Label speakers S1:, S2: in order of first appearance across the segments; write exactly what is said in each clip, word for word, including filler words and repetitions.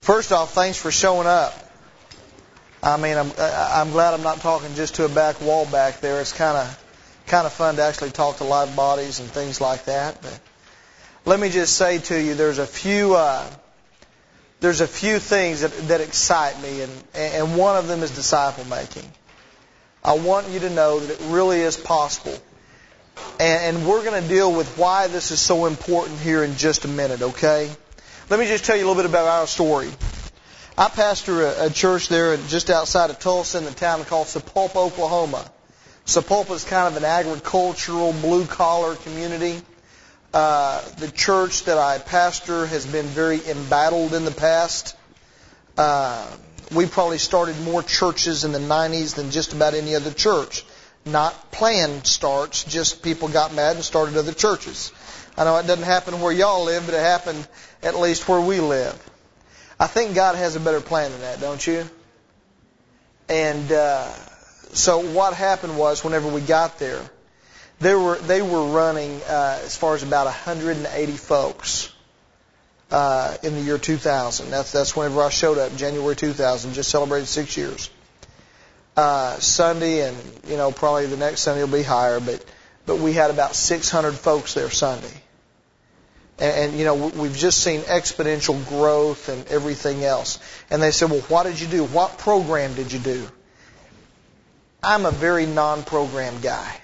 S1: First off, thanks for showing up. I mean, I'm I'm glad I'm not talking just to a back wall back there. It's kind of kind of fun to actually talk to live bodies and things like that. But let me just say to you, there's a few uh, there's a few things that that excite me, and and one of them is disciple making. I want you to know that it really is possible, and, and we're going to deal with why this is so important here in just a minute. Okay? Let me just tell you a little bit about our story. I pastor a, a church there just outside of Tulsa in the town called Sapulpa, Oklahoma. Sapulpa is kind of an agricultural, blue-collar community. Uh, the church that I pastor has been very embattled in the past. Uh, we probably started more churches in the nineties than just about any other church. Not planned starts, just people got mad and started other churches. I know it doesn't happen where y'all live, but it happened at least where we live. I think God has a better plan than that, don't you? And uh, so what happened was, whenever we got there, they were they were running uh, as far as about one hundred eighty folks uh, in the year two thousand. That's that's whenever I showed up, January two thousand. Just celebrated six years. Uh, Sunday, and you know probably the next Sunday will be higher, but but we had about six hundred folks there Sunday. And, and, you know, we've just seen exponential growth and everything else. And they said, well, what did you do? What program did you do? I'm a very non-program guy.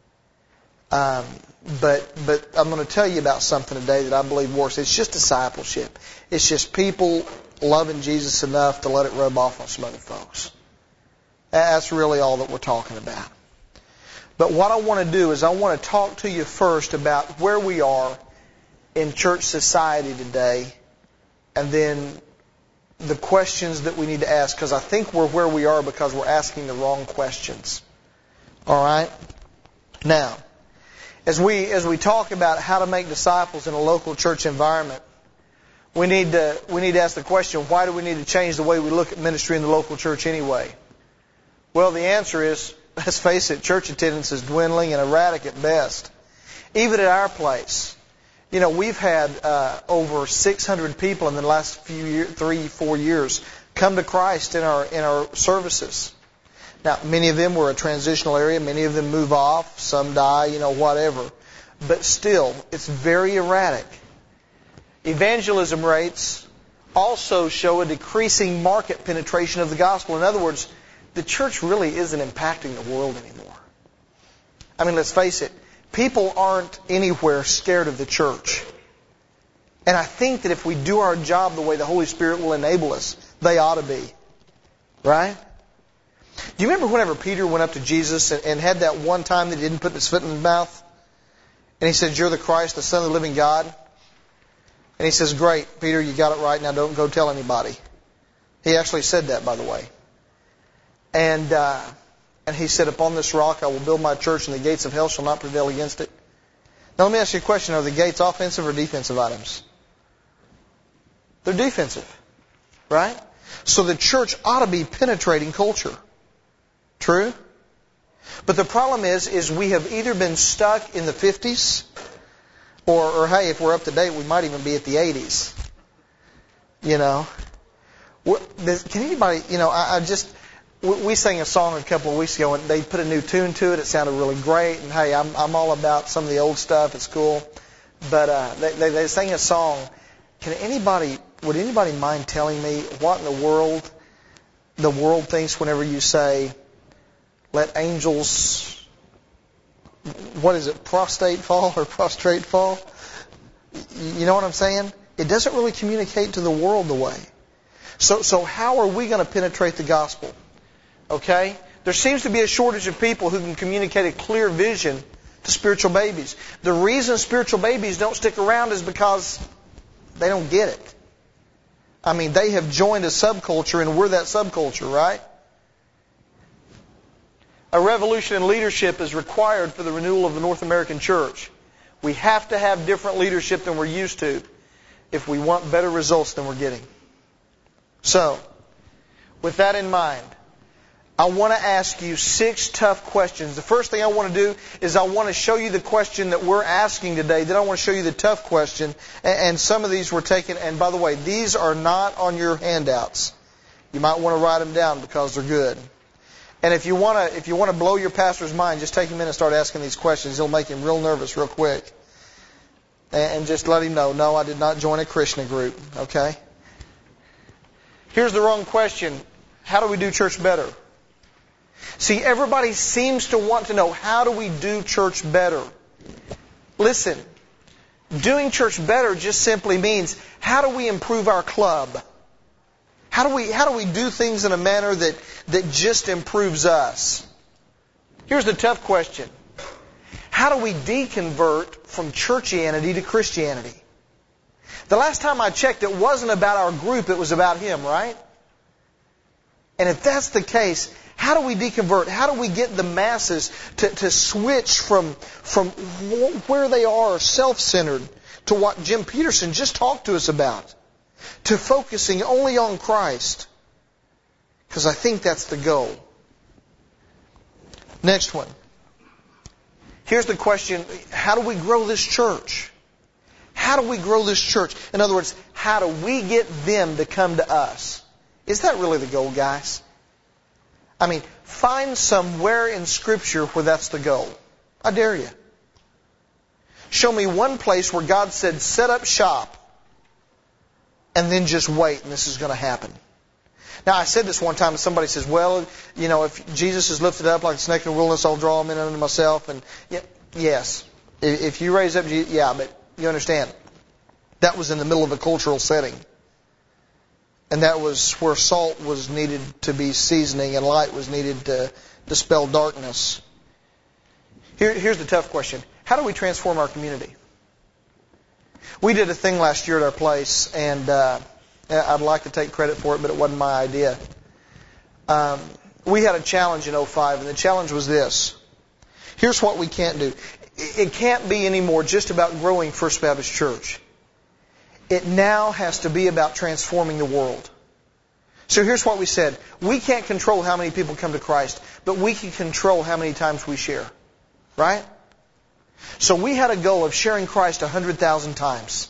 S1: Um, but but I'm going to tell you about something today that I believe works. It's just discipleship. It's just people loving Jesus enough to let it rub off on some other folks. That's really all that we're talking about. But what I want to do is I want to talk to you first about where we are in church society today, and then the questions that we need to ask, because I think we're where we are because we're asking the wrong questions. All right? Now, as we as we talk about how to make disciples in a local church environment, we need to we need to ask the question, why do we need to change the way we look at ministry in the local church anyway? Well, the answer is, let's face it, church attendance is dwindling and erratic at best. Even at our place. You know, we've had uh, over six hundred people in the last few year, three, four years come to Christ in our in our services. Now, many of them were a transitional area. Many of them move off. Some die, you know, whatever. But still, it's very erratic. Evangelism rates also show a decreasing market penetration of the gospel. In other words, the church really isn't impacting the world anymore. I mean, let's face it. People aren't anywhere scared of the church. And I think that if we do our job the way the Holy Spirit will enable us, they ought to be. Right? Do you remember whenever Peter went up to Jesus and, and had that one time that he didn't put his foot in his mouth? And he said, "You're the Christ, the Son of the living God." And he says, "Great, Peter, you got it right. Now don't go tell anybody." He actually said that, by the way. And... Uh, And he said, "Upon this rock I will build my church, and the gates of hell shall not prevail against it." Now let me ask you a question. Are the gates offensive or defensive items? They're defensive. Right? So the church ought to be penetrating culture. True? But the problem is, is we have either been stuck in the fifties, or, or hey, if we're up to date, we might even be at the eighties. You know? Can anybody, you know, I, I just... We sang a song a couple of weeks ago, and they put a new tune to it. It sounded really great. And hey, I'm I'm all about some of the old stuff. It's cool. But uh, they, they they sang a song. Can anybody? Would anybody mind telling me what in the world the world thinks whenever you say, "Let angels"? What is it? Prostate fall or prostrate fall? You know what I'm saying? It doesn't really communicate to the world the way. So so how are we going to penetrate the gospel? Okay? There seems to be a shortage of people who can communicate a clear vision to spiritual babies. The reason spiritual babies don't stick around is because they don't get it. I mean, they have joined a subculture, and we're that subculture, right? A revolution in leadership is required for the renewal of the North American church. We have to have different leadership than we're used to if we want better results than we're getting. So, with that in mind, I want to ask you six tough questions. The first thing I want to do is I want to show you the question that we're asking today. Then I want to show you the tough question. And some of these were taken. And by the way, these are not on your handouts. You might want to write them down because they're good. And if you want to, if you want to blow your pastor's mind, just take him in and start asking these questions. It'll make him real nervous real quick. And just let him know, no, I did not join a Krishna group. Okay? Here's the wrong question. How do we do church better? See, everybody seems to want to know, how do we do church better? Listen, doing church better just simply means, how do we improve our club? How do we, how do we do things in a manner that, that just improves us? Here's the tough question. How do we deconvert from churchianity to Christianity? The last time I checked, it wasn't about our group, it was about Him, right? And if that's the case, how do we deconvert? How do we get the masses to, to switch from, from where they are, self-centered, to what Jim Peterson just talked to us about, to focusing only on Christ? Because I think that's the goal. Next one. Here's the question, how do we grow this church? How do we grow this church? In other words, how do we get them to come to us? Is that really the goal, guys? I mean, find somewhere in Scripture where that's the goal. I dare you. Show me one place where God said, set up shop, and then just wait, and this is going to happen. Now, I said this one time, and somebody says, well, you know, if Jesus is lifted up like a snake in the wilderness, I'll draw him in unto myself. And yeah, yes, if you raise up Jesus, yeah, but you understand, that was in the middle of a cultural setting. And that was where salt was needed to be seasoning and light was needed to dispel darkness. Here, here's the tough question. How do we transform our community? We did a thing last year at our place, and uh, I'd like to take credit for it, but it wasn't my idea. Um, we had a challenge in oh five, and the challenge was this. Here's what we can't do. It can't be anymore just about growing First Baptist Church. It now has to be about transforming the world. So here's what we said. We can't control how many people come to Christ, but we can control how many times we share. Right? So we had a goal of sharing Christ one hundred thousand times.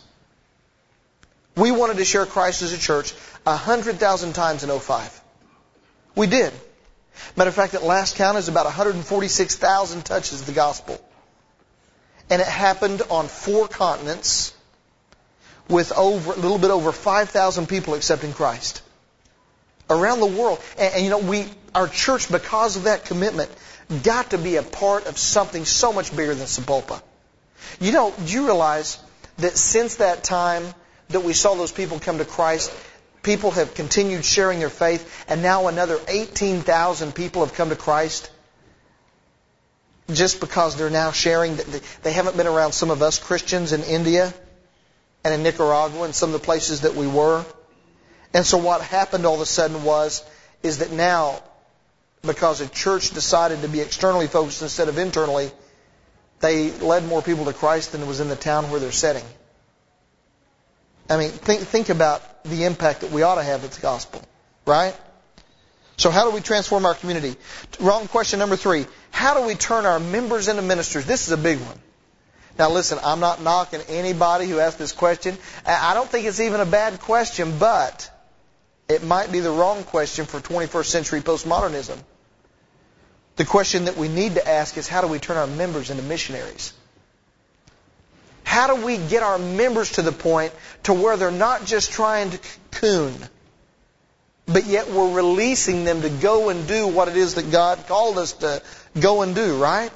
S1: We wanted to share Christ as a church one hundred thousand times in oh five. We did. Matter of fact, at last count is about one hundred forty-six thousand touches of the gospel. And it happened on four continents, with over a little bit over five thousand people accepting Christ around the world. And, and you know, we our church, because of that commitment, got to be a part of something so much bigger than Sapulpa. You know, do you realize that since that time that we saw those people come to Christ, people have continued sharing their faith, and now another eighteen thousand people have come to Christ just because they're now sharing. They haven't been around some of us Christians in India and in Nicaragua and some of the places that we were. And so what happened all of a sudden was, is that now, because a church decided to be externally focused instead of internally, they led more people to Christ than was in the town where they're sitting. I mean, think, think about the impact that we ought to have with the gospel, right? So how do we transform our community? Wrong question number three. How do we turn our members into ministers? This is a big one. Now listen, I'm not knocking anybody who asked this question. I don't think it's even a bad question, but it might be the wrong question for twenty-first century postmodernism. The question that we need to ask is, how do we turn our members into missionaries? How do we get our members to the point to where they're not just trying to cocoon, but yet we're releasing them to go and do what it is that God called us to go and do, right?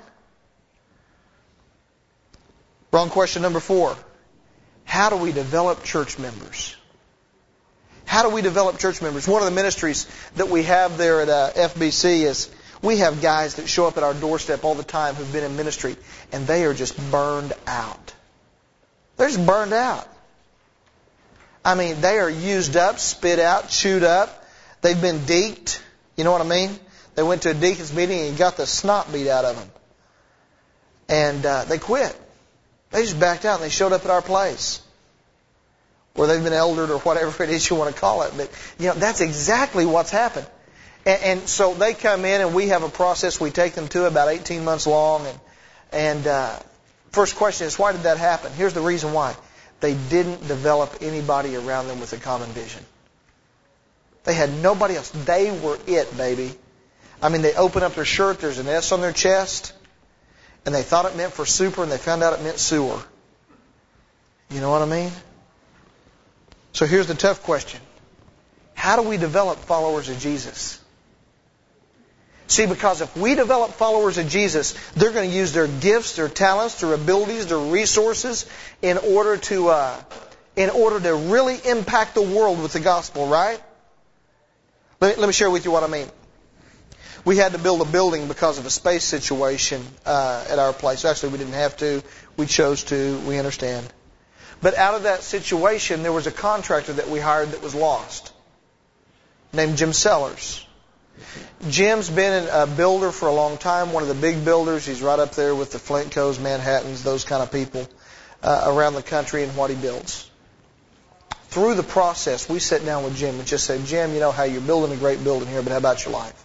S1: Wrong question number four. How do we develop church members? How do we develop church members? One of the ministries that we have there at uh, F B C is we have guys that show up at our doorstep all the time who've been in ministry, and they are just burned out. They're just burned out. I mean, they are used up, spit out, chewed up. They've been deeked. You know what I mean? They went to a deacon's meeting and got the snot beat out of them. And uh, they quit. They just backed out and they showed up at our place. Or they've been eldered or whatever it is you want to call it. But, you know, that's exactly what's happened. And, and so they come in and we have a process we take them to about eighteen months long. And, and uh, first question is, why did that happen? Here's the reason why. They didn't develop anybody around them with a common vision. They had nobody else. They were it, baby. I mean, they open up their shirt, there's an S on their chest, and they thought it meant for super, and they found out it meant sewer. You know what I mean? So here's the tough question. How do we develop followers of Jesus? See, because if we develop followers of Jesus, they're going to use their gifts, their talents, their abilities, their resources in order to, uh, in order to really impact the world with the gospel, right? Let me, let me share with you what I mean. We had to build a building because of a space situation uh, at our place. Actually, we didn't have to. We chose to. We understand. But out of that situation, there was a contractor that we hired that was lost, named Jim Sellers. Jim's been a builder for a long time, one of the big builders. He's right up there with the Flint Coes, Manhattans, those kind of people uh, around the country and what he builds. Through the process, we sat down with Jim and just said, Jim, you know how you're building a great building here, but how about your life?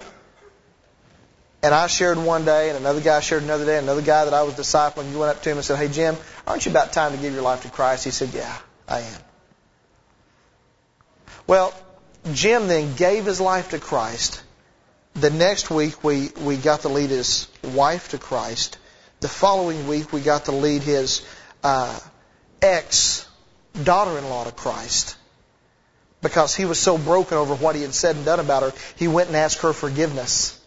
S1: And I shared one day, and another guy shared another day, and another guy that I was discipling, he went up to him and said, hey, Jim, aren't you about time to give your life to Christ? He said, yeah, I am. Well, Jim then gave his life to Christ. The next week, we, we got to lead his wife to Christ. The following week, we got to lead his uh, ex-daughter-in-law to Christ. Because he was so broken over what he had said and done about her, he went and asked her forgiveness.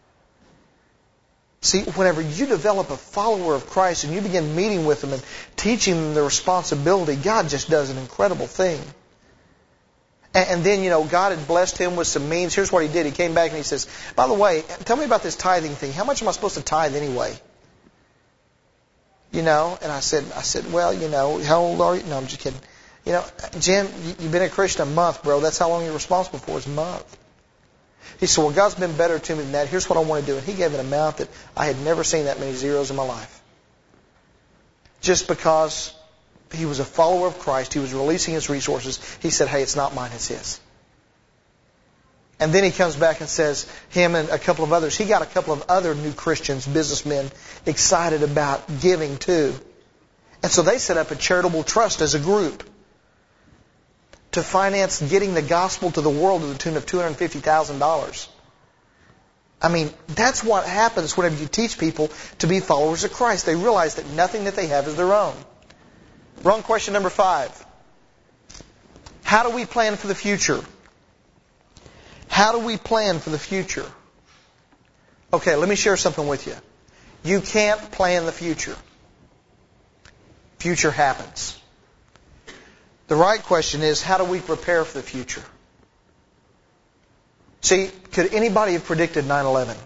S1: See, whenever you develop a follower of Christ and you begin meeting with them and teaching them the responsibility, God just does an incredible thing. And then, you know, God had blessed him with some means. Here's what he did. He came back and he says, by the way, tell me about this tithing thing. How much am I supposed to tithe anyway? You know, and I said, I said, well, you know, how old are you? No, I'm just kidding. You know, Jim, you've been a Christian a month, bro. That's how long you're responsible for is a month. He said, well, God's been better to me than that. Here's what I want to do. And he gave an amount that I had never seen that many zeros in my life. Just because he was a follower of Christ, he was releasing his resources, he said, hey, it's not mine, it's his. And then he comes back and says, him and a couple of others, he got a couple of other new Christians, businessmen, excited about giving too. And so they set up a charitable trust as a group to finance getting the gospel to the world to the tune of two hundred fifty thousand dollars. I mean, that's what happens whenever you teach people to be followers of Christ. They realize that nothing that they have is their own. Wrong question number five. How do we plan for the future? How do we plan for the future? Okay, let me share something with you. You can't plan the future. Future happens. The right question is, how do we prepare for the future? See, could anybody have predicted nine eleven?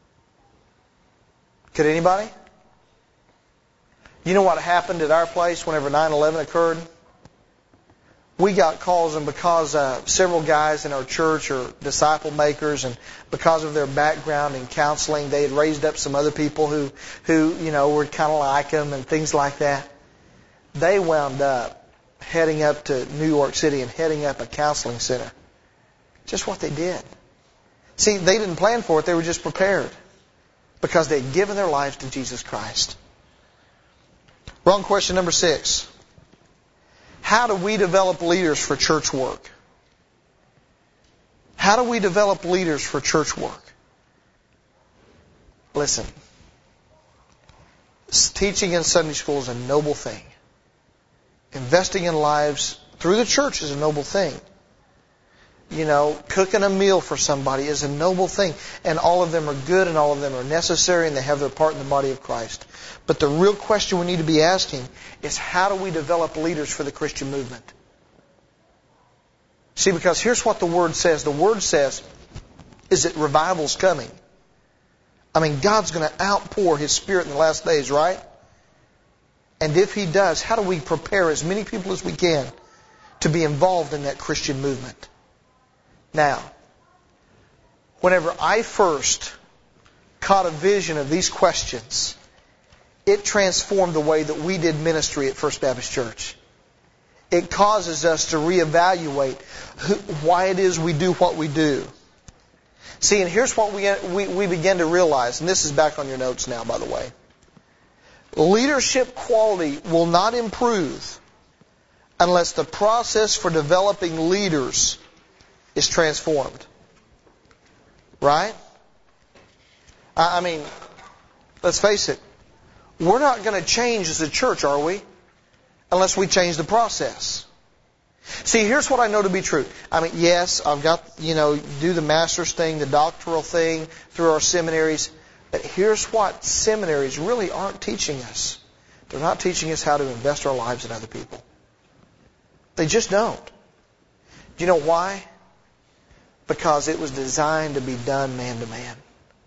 S1: Could anybody? You know what happened at our place whenever nine eleven occurred? We got calls, and because uh, several guys in our church are disciple makers, and because of their background in counseling, they had raised up some other people who, who you know, were kind of like them and things like that. They wound up heading up to New York City and heading up a counseling center. Just what they did. See, they didn't plan for it. They were just prepared because they had given their lives to Jesus Christ. Wrong question number six. How do we develop leaders for church work? How do we develop leaders for church work? Listen, teaching in Sunday school is a noble thing. Investing in lives through the church is a noble thing. You know, cooking a meal for somebody is a noble thing. And all of them are good and all of them are necessary and they have their part in the body of Christ. But the real question we need to be asking is, how do we develop leaders for the Christian movement? See, because here's what the Word says. The Word says is that revival's coming. I mean, God's going to outpour His Spirit in the last days, right? And if He does, how do we prepare as many people as we can to be involved in that Christian movement? Now, whenever I first caught a vision of these questions, it transformed the way that we did ministry at First Baptist Church. It causes us to reevaluate who, why it is we do what we do. See, and here's what we, we, we begin to realize, and this is back on your notes now, by the way. Leadership quality will not improve unless the process for developing leaders is transformed. Right? I mean, let's face it. We're not going to change as a church, are we? Unless we change the process. See, here's what I know to be true. I mean, yes, I've got, you know, do the master's thing, the doctoral thing through our seminaries. But here's what seminaries really aren't teaching us. They're not teaching us how to invest our lives in other people. They just don't. Do you know why? Because it was designed to be done man to man.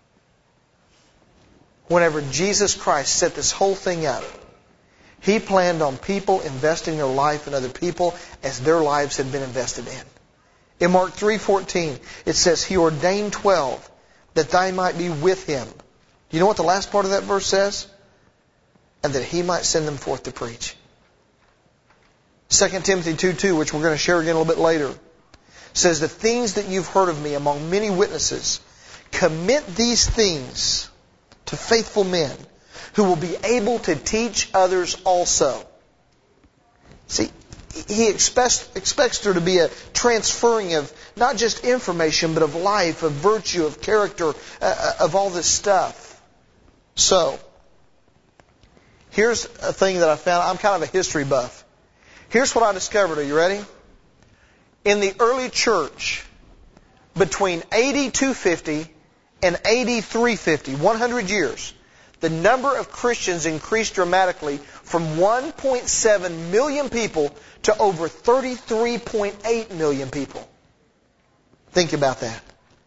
S1: Whenever Jesus Christ set this whole thing up, He planned on people investing their life in other people as their lives had been invested in. In Mark three fourteen, it says, He ordained twelve that they might be with Him. Do you know what the last part of that verse says? And that He might send them forth to preach. Second Timothy two two, which we're going to share again a little bit later, says, the things that you've heard of me among many witnesses, commit these things to faithful men who will be able to teach others also. See, He expects, expects there to be a transferring of not just information, but of life, of virtue, of character, uh, of all this stuff. So, here's a thing that I found. I'm kind of a history buff. Here's what I discovered. Are you ready? In the early church, between A D two fifty and A D three fifty, one hundred years, the number of Christians increased dramatically from one point seven million people to over thirty-three point eight million people. Think about that.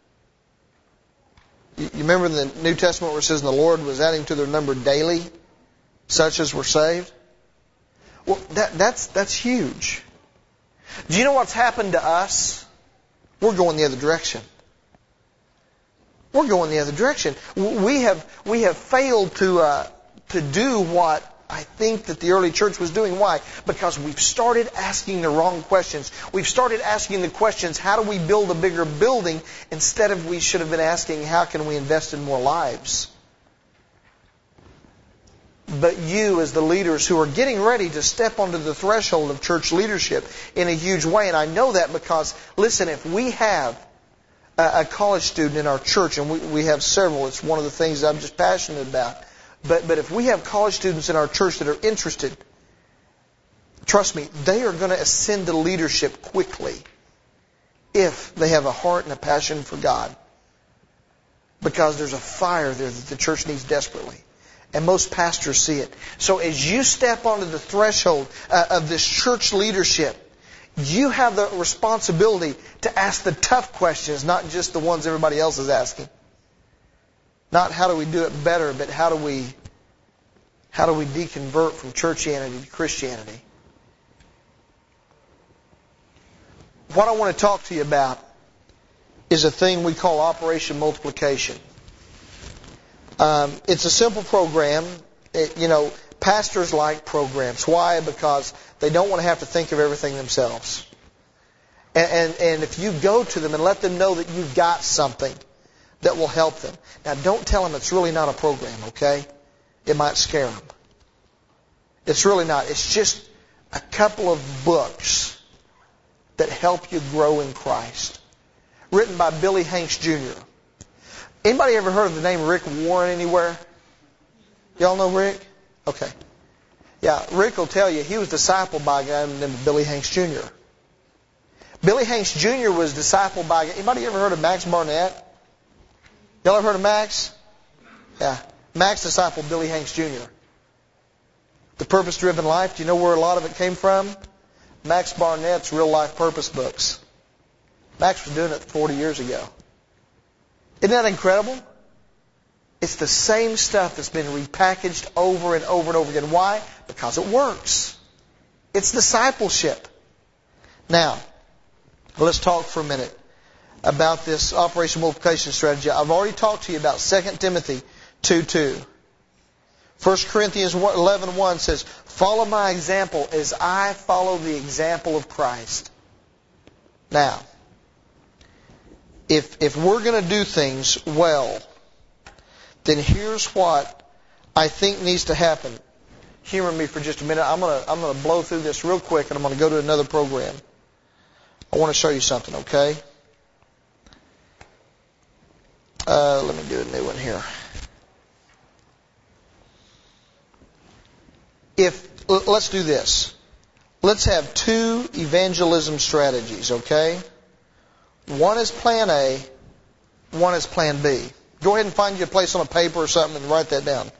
S1: You remember in the New Testament where it says the Lord was adding to their number daily, such as were saved? Well, that, that's, that's huge. Do you know what's happened to us? We're going the other direction. We're going the other direction. We have we have failed to uh, to do what I think that the early church was doing. Why? Because we've started asking the wrong questions. We've started asking the questions, how do we build a bigger building? Instead of we should have been asking, how can we invest in more lives? But you, as the leaders who are getting ready to step onto the threshold of church leadership in a huge way, and I know that because, listen, if we have a college student in our church, and we, we have several, it's one of the things I'm just passionate about, but, but if we have college students in our church that are interested, trust me, they are going to ascend to leadership quickly if they have a heart and a passion for God. Because there's a fire there that the church needs desperately. And most pastors see it. So as you step onto the threshold uh, of this church leadership, you have the responsibility to ask the tough questions, not just the ones everybody else is asking. Not how do we do it better, but how do we how do we deconvert from churchianity to Christianity? What I want to talk to you about is a thing we call Operation Multiplication. Um, it's a simple program. It, you know, pastors like programs. Why? Because they don't want to have to think of everything themselves. And, and, and if you go to them and let them know that you've got something that will help them. Now, don't tell them it's really not a program, okay? It might scare them. It's really not. It's just a couple of books that help you grow in Christ. Written by Billy Hanks Junior Anybody ever heard of the name Rick Warren anywhere? Y'all know Rick? Okay. Yeah, Rick will tell you he was discipled by a guy named Billy Hanks Junior Billy Hanks Junior was discipled by... Anybody ever heard of Max Barnett? Y'all ever heard of Max? Yeah. Max discipled Billy Hanks Junior The Purpose-Driven Life, do you know where a lot of it came from? Max Barnett's Real Life Purpose books. Max was doing it forty years ago. Isn't that incredible? It's the same stuff that's been repackaged over and over and over again. Why? Because it works. It's discipleship. Now, let's talk for a minute about this Operation Multiplication strategy. I've already talked to you about Second Timothy two two. First Corinthians eleven one says, follow my example as I follow the example of Christ. Now, if if we're going to do things well, then here's what I think needs to happen. Humor me for just a minute. I'm gonna I'm gonna blow through this real quick, and I'm gonna go to another program. I want to show you something, okay? Uh, let me do a new one here. If let's do this. Let's have two evangelism strategies, okay? One is plan A, one is plan B. Go ahead and find you a place on a paper or something and write that down.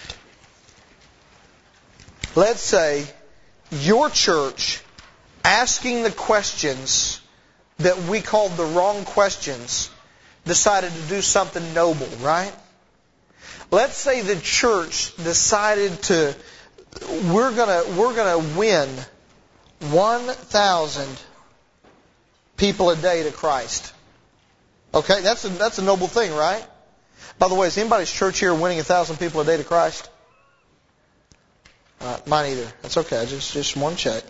S1: Let's say your church asking the questions that we called the wrong questions decided to do something noble, right? Let's say the church decided to we're gonna we're gonna win one thousand people a day to Christ. Okay, that's a, that's a noble thing, right? By the way, is anybody's church here winning a thousand people a day to Christ? Uh, mine either. That's okay. I just just one check.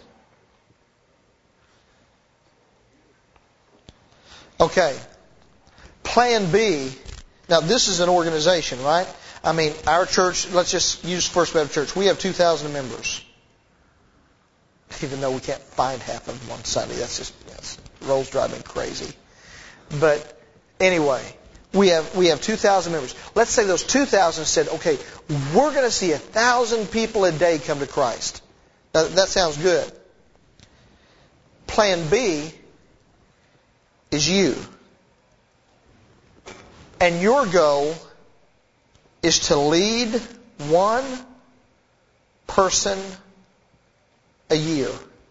S1: Okay. Plan B. Now this is an organization, right? I mean, our church. Let's just use First Baptist Church. We have two thousand members. Even though we can't find half of them on Sunday, that's just that's, rolls drive me crazy. But anyway, we have we have two thousand members. Let's say those two thousand said, okay, we're going to see a thousand people a day come to Christ. Now, that sounds good. Plan B is you. And your goal is to lead one person a year.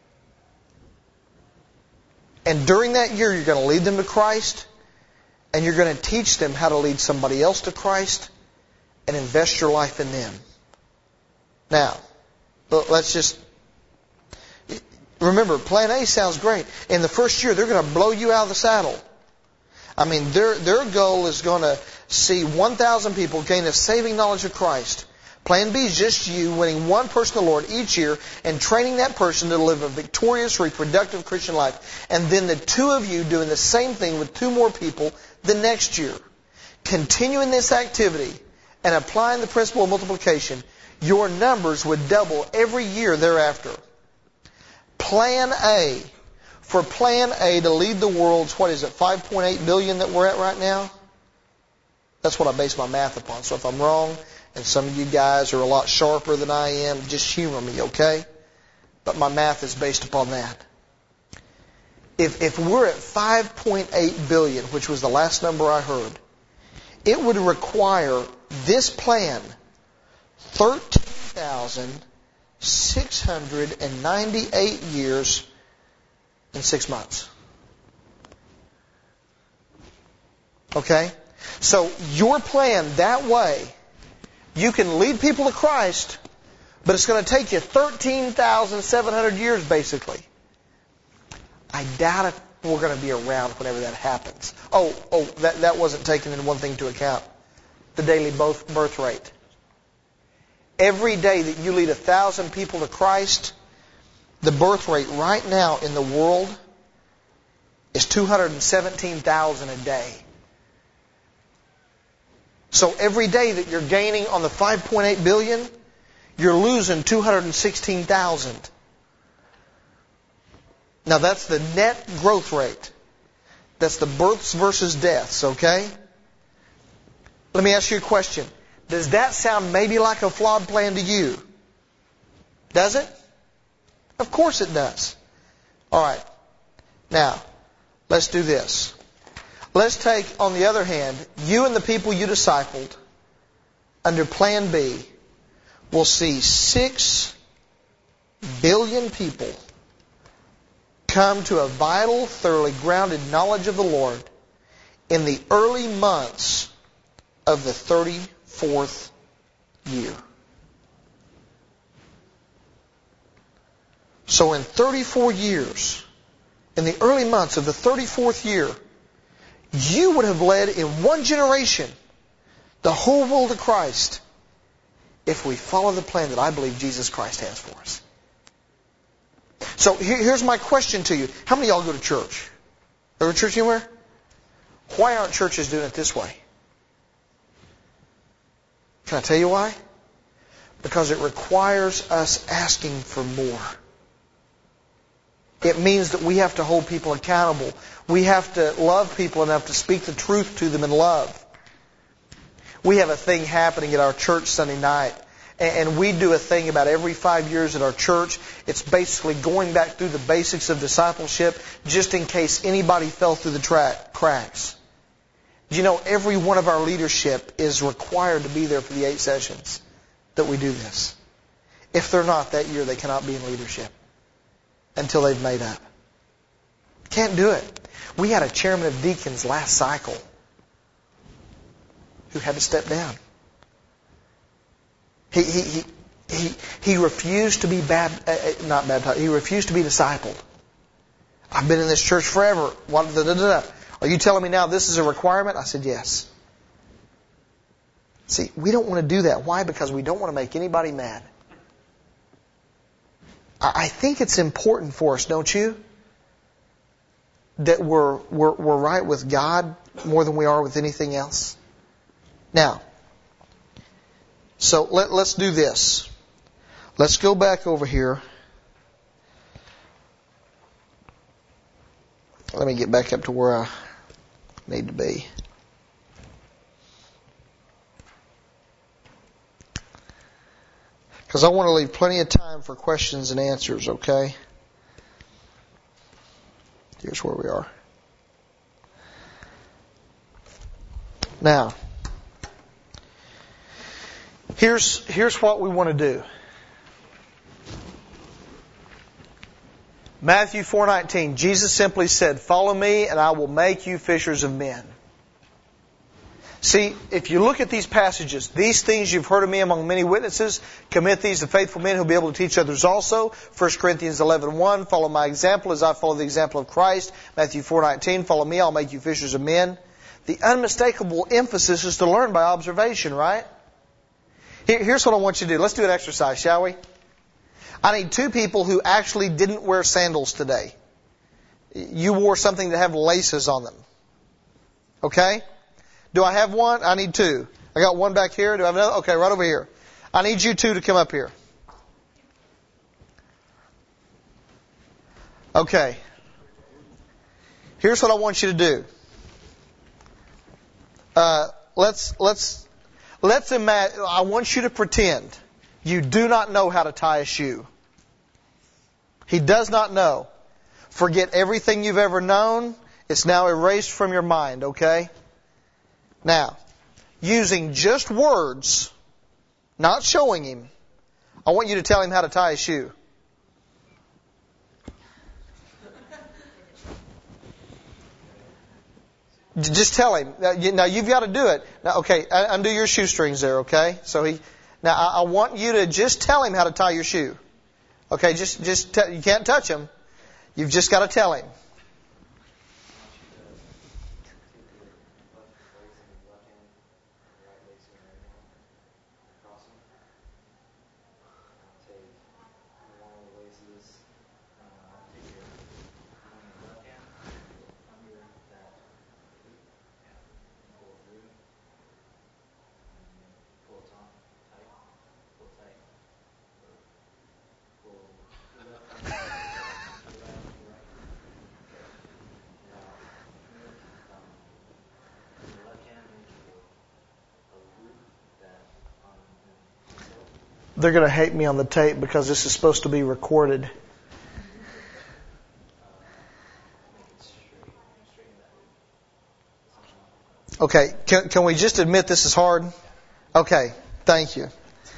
S1: And during that year, you're going to lead them to Christ, and you're going to teach them how to lead somebody else to Christ and invest your life in them. Now, let's just remember, Plan A sounds great. In the first year, they're going to blow you out of the saddle. I mean, their their goal is going to see one thousand people gain a saving knowledge of Christ. Plan B is just you winning one person to the Lord each year and training that person to live a victorious, reproductive Christian life. And then the two of you doing the same thing with two more people the next year. Continuing this activity and applying the principle of multiplication, your numbers would double every year thereafter. Plan A. For Plan A to lead the world's, what is it, five point eight billion that we're at right now? That's what I base my math upon. So if I'm wrong, and some of you guys are a lot sharper than I am, just humor me, okay? But my math is based upon that. If if we're at five point eight billion, which was the last number I heard, it would require this plan thirteen thousand six hundred ninety-eight years and six months. Okay? So your plan that way, you can lead people to Christ, but it's going to take you thirteen thousand seven hundred years basically. I doubt if we're going to be around whenever that happens. Oh, oh, that, that wasn't taken in one thing into account. The daily birth rate. Every day that you lead a thousand people to Christ, the birth rate right now in the world is two hundred seventeen thousand a day. So every day that you're gaining on the five point eight billion, you're losing two hundred sixteen thousand. Now that's the net growth rate. That's the births versus deaths, okay? Let me ask you a question. Does that sound maybe like a flawed plan to you? Does it? Of course it does. All right. Now, let's do this. Let's take, on the other hand, you and the people you discipled under Plan B will see six billion people come to a vital, thoroughly grounded knowledge of the Lord in the early months of the thirty-fourth year. So in thirty-four years, in the early months of the thirty-fourth year, you would have led in one generation the whole world to Christ if we follow the plan that I believe Jesus Christ has for us. So here, here's my question to you. How many of y'all go to church? Go to church anywhere? Why aren't churches doing it this way? Can I tell you why? Because it requires us asking for more. It means that we have to hold people accountable. We have to love people enough to speak the truth to them in love. We have a thing happening at our church Sunday night. And we do a thing about every five years at our church. It's basically going back through the basics of discipleship just in case anybody fell through the track, cracks. Do you know every one of our leadership is required to be there for the eight sessions that we do this? If they're not that year, they cannot be in leadership until they've made up. Can't do it. We had a chairman of deacons last cycle who had to step down. He he he he, he refused to be bad, uh, not baptized. He refused to be discipled. I've been in this church forever. What, da, da, da, da. Are you telling me now this is a requirement? I said yes. See, we don't want to do that. Why? Because we don't want to make anybody mad. I, I think it's important for us, don't you? That we're we're we're right with God more than we are with anything else. Now. So let, let's do this. Let's go back over here. Let me get back up to where I need to be. Because I want to leave plenty of time for questions and answers, okay? Here's where we are. Now, Here's, here's what we want to do. Matthew four nineteen, Jesus simply said, "Follow me and I will make you fishers of men." See, if you look at these passages, these things you've heard of me among many witnesses, commit these to faithful men who will be able to teach others also. First Corinthians eleven one, follow my example as I follow the example of Christ. Matthew four nineteen, follow me, I'll make you fishers of men. The unmistakable emphasis is to learn by observation, right? Here's what I want you to do. Let's do an exercise, shall we? I need two people who actually didn't wear sandals today. You wore something that have laces on them. Okay? Do I have one? I need two. I got one back here. Do I have another? Okay, right over here. I need you two to come up here. Okay. Here's what I want you to do. Uh, let's, let's, Let's imagine, I want you to pretend you do not know how to tie a shoe. He does not know. Forget everything you've ever known. It's now erased from your mind, okay? Now, using just words, not showing him, I want you to tell him how to tie a shoe. Just tell him. Now you've got to do it. Now, okay, undo your shoestrings there, okay? So he. Now I want you to just tell him how to tie your shoe. Okay, just just t- you can't touch him. You've just got to tell him. They're going to hate me on the tape because this is supposed to be recorded. Okay, can, can we just admit this is hard? Okay, thank you.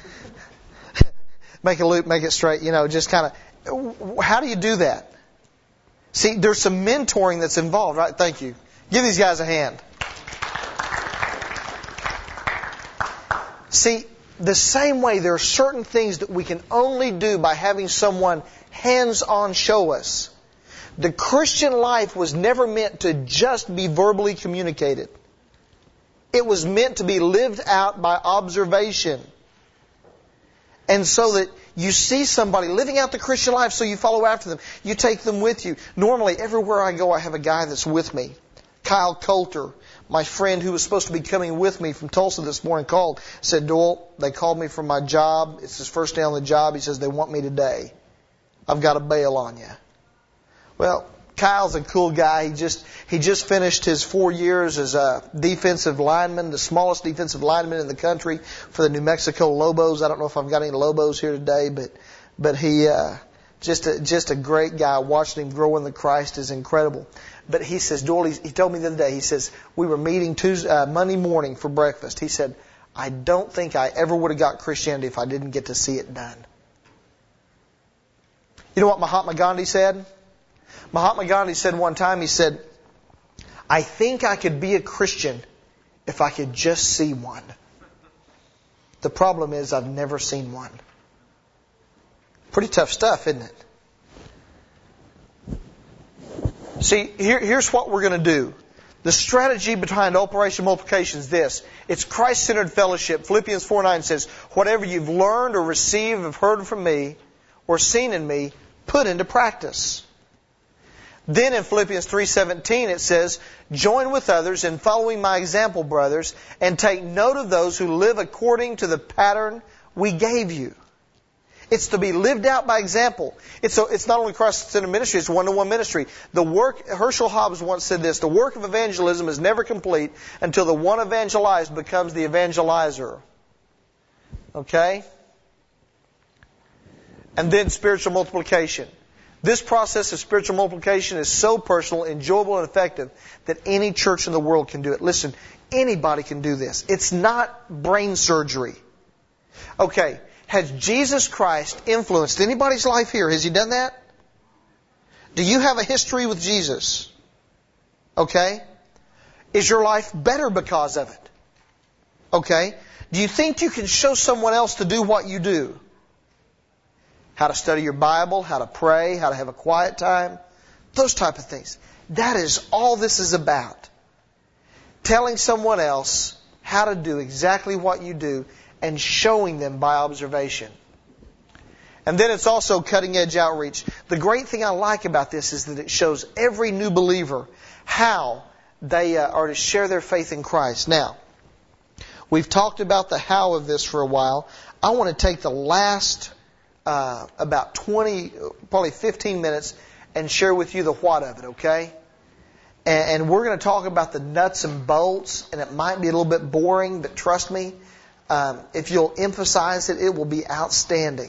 S1: Make a loop, make it straight, you know, just kind of, how do you do that? See, there's some mentoring that's involved, right? Thank you. Give these guys a hand. See, the same way there are certain things that we can only do by having someone hands-on show us. The Christian life was never meant to just be verbally communicated. It was meant to be lived out by observation. And so that you see somebody living out the Christian life, so you follow after them. You take them with you. Normally, everywhere I go, I have a guy that's with me. Kyle Coulter, my friend who was supposed to be coming with me from Tulsa this morning, called, said, Doyle, they called me from my job. It's his first day on the job. He says, they want me today. I've got to bail on you. Well, Kyle's a cool guy. He just he just finished his four years as a defensive lineman, the smallest defensive lineman in the country for the New Mexico Lobos. I don't know if I've got any Lobos here today, but but he uh, just a, just a great guy. Watching him grow in the Christ is incredible. But he says, Doyle, he, he told me the other day. He says we were meeting Tuesday, uh, Monday morning for breakfast. He said, I don't think I ever would have got Christianity if I didn't get to see it done. You know what Mahatma Gandhi said? Mahatma Gandhi said one time, he said, I think I could be a Christian if I could just see one. The problem is I've never seen one. Pretty tough stuff, isn't it? See, here, here's what we're going to do. The strategy behind Operation Multiplication is this. It's Christ-centered fellowship. Philippians four nine says, whatever you've learned or received or heard from me or seen in me, put into practice. Then in Philippians three seventeen it says, join with others in following my example, brothers, and take note of those who live according to the pattern we gave you. It's to be lived out by example. It's a, it's not only Christ-centered ministry, it's one-to-one ministry. The work, Herschel Hobbs once said this, the work of evangelism is never complete until the one evangelized becomes the evangelizer. Okay? And then spiritual multiplication. This process of spiritual multiplication is so personal, enjoyable, and effective that any church in the world can do it. Listen, anybody can do this. It's not brain surgery. Okay, has Jesus Christ influenced anybody's life here? Has He done that? Do you have a history with Jesus? Okay. Is your life better because of it? Okay. Do you think you can show someone else to do what you do? How to study your Bible, how to pray, how to have a quiet time, those type of things. That is all this is about. Telling someone else how to do exactly what you do and showing them by observation. And then it's also cutting edge outreach. The great thing I like about this is that it shows every new believer how they uh, are to share their faith in Christ. Now, we've talked about the how of this for a while. I want to take the last Uh, about twenty, probably fifteen minutes and share with you the what of it, okay? And, and we're going to talk about the nuts and bolts, and it might be a little bit boring, but trust me, um, if you'll emphasize it, it will be outstanding.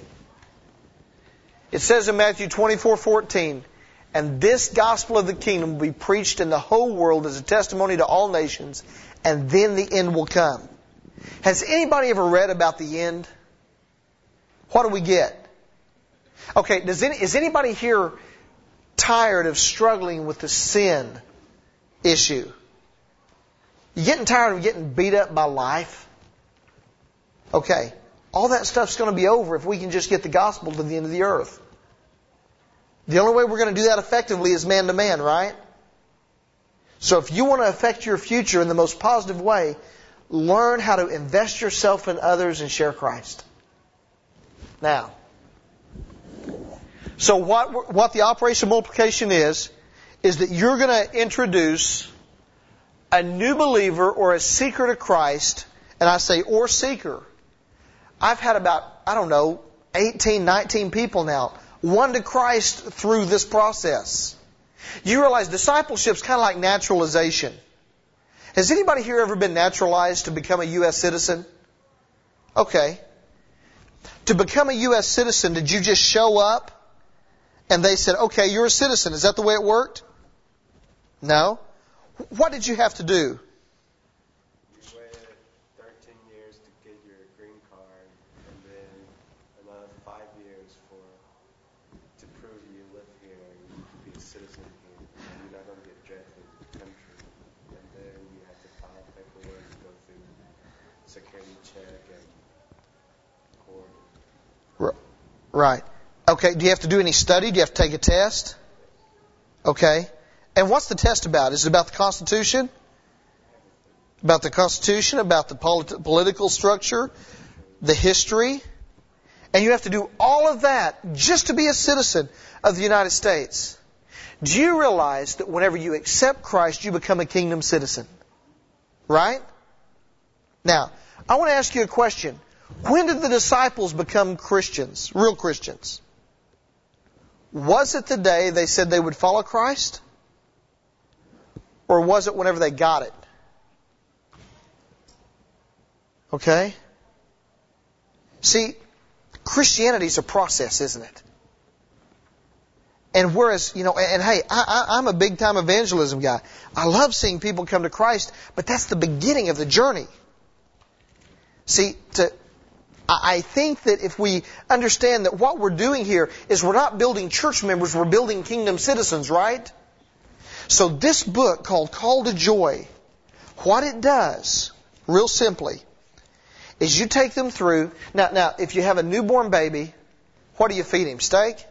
S1: It says in Matthew twenty-four fourteen, and this gospel of the kingdom will be preached in the whole world as a testimony to all nations, and then the end will come. Has anybody ever read about the end? What do we get? Okay, does any, is anybody here tired of struggling with the sin issue? You getting tired of getting beat up by life? Okay, all that stuff's going to be over if we can just get the gospel to the end of the earth. The only way we're going to do that effectively is man to man, right? So if you want to affect your future in the most positive way, learn how to invest yourself in others and share Christ. Now, so what what the Operation Multiplication is, is that you're going to introduce a new believer or a seeker to Christ, and I say, or seeker. I've had about, I don't know, eighteen, nineteen people now, one to Christ through this process. You realize discipleship is kind of like naturalization. Has anybody here ever been naturalized to become a U S citizen? Okay. To become a U S citizen, did you just show up and they said, okay, you're a citizen? Is that the way it worked? No. What did you have to do?
S2: You waited thirteen years to get your green card, and then another five years for to prove you live here and you can be a citizen here. And you're not going to get drafted to the country. And then you have to file paperwork, go through security check and court.
S1: Right. Okay, do you have to do any study? Do you have to take a test? Okay. And what's the test about? Is it about the Constitution? About the Constitution? About the polit- political structure? The history? And you have to do all of that just to be a citizen of the United States. Do you realize that whenever you accept Christ, you become a kingdom citizen? Right? Now, I want to ask you a question. When did the disciples become Christians, real Christians? Was it the day they said they would follow Christ? Or was it whenever they got it? Okay? See, Christianity is a process, isn't it? And whereas, you know, and, and hey, I, I, I'm a big time evangelism guy. I love seeing people come to Christ, but that's the beginning of the journey. See, to, I think that if we understand that what we're doing here is we're not building church members, we're building kingdom citizens, right? So this book called Call to Joy, what it does, real simply, is you take them through. Now, now, if you have a newborn baby, what do you feed him? Steak?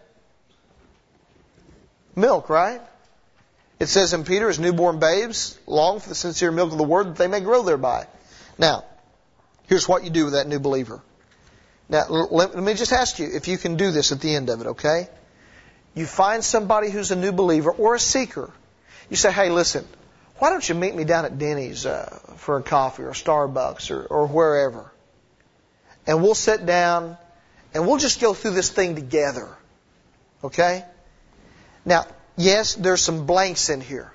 S1: Milk, right? It says in Peter, as newborn babes, long for the sincere milk of the word that they may grow thereby. Now, here's what you do with that new believer. Now, let me just ask you if you can do this at the end of it, okay? You find somebody who's a new believer or a seeker. You say, hey, listen, why don't you meet me down at Denny's uh, for a coffee or Starbucks or, or wherever? And we'll sit down and we'll just go through this thing together. Okay? Now, yes, there's some blanks in here.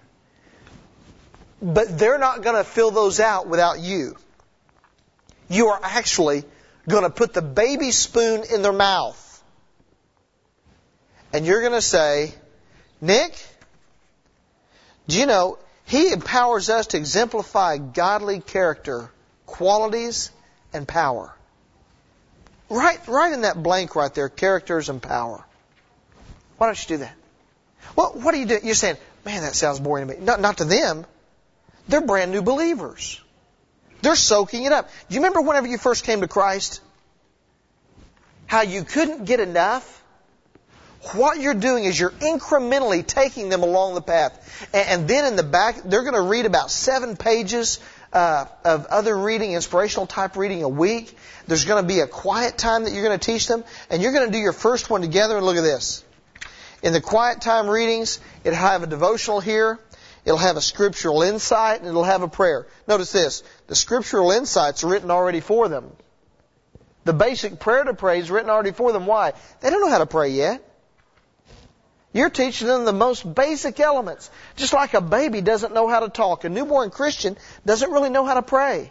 S1: But they're not going to fill those out without you. You are actually going to put the baby spoon in their mouth. And you're going to say, Nick, do you know, He empowers us to exemplify godly character, qualities, and power. Right, right in that blank right there, characters and power. Why don't you do that? Well, what do you do? You're saying, man, that sounds boring to me. Not, not to them. They're brand new believers. They're soaking it up. Do you remember whenever you first came to Christ? How you couldn't get enough? What you're doing is you're incrementally taking them along the path. And, and then in the back, they're going to read about seven pages uh, of other reading, inspirational type reading a week. There's going to be a quiet time that you're going to teach them. And you're going to do your first one together. And look at this. In the quiet time readings, it'll have a devotional here. It'll have a scriptural insight, and it'll have a prayer. Notice this. The scriptural insights are written already for them. The basic prayer to pray is written already for them. Why? They don't know how to pray yet. You're teaching them the most basic elements. Just like a baby doesn't know how to talk. A newborn Christian doesn't really know how to pray.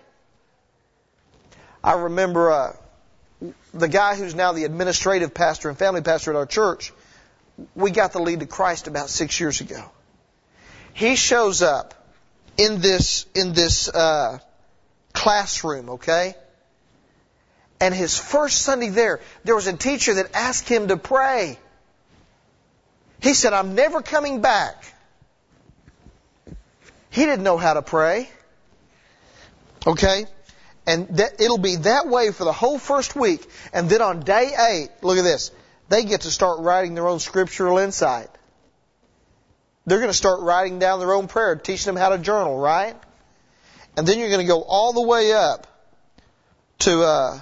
S1: I remember uh, the guy who's now the administrative pastor and family pastor at our church. We got the lead to Christ about six years ago. He shows up in this in this uh, classroom, okay? And his first Sunday there, there was a teacher that asked him to pray. He said, I'm never coming back. He didn't know how to pray. Okay? And that, it'll be that way for the whole first week. And then on day eight, look at this. They get to start writing their own scriptural insight. They're going to start writing down their own prayer, teaching them how to journal, right? And then you're going to go all the way up to, uh,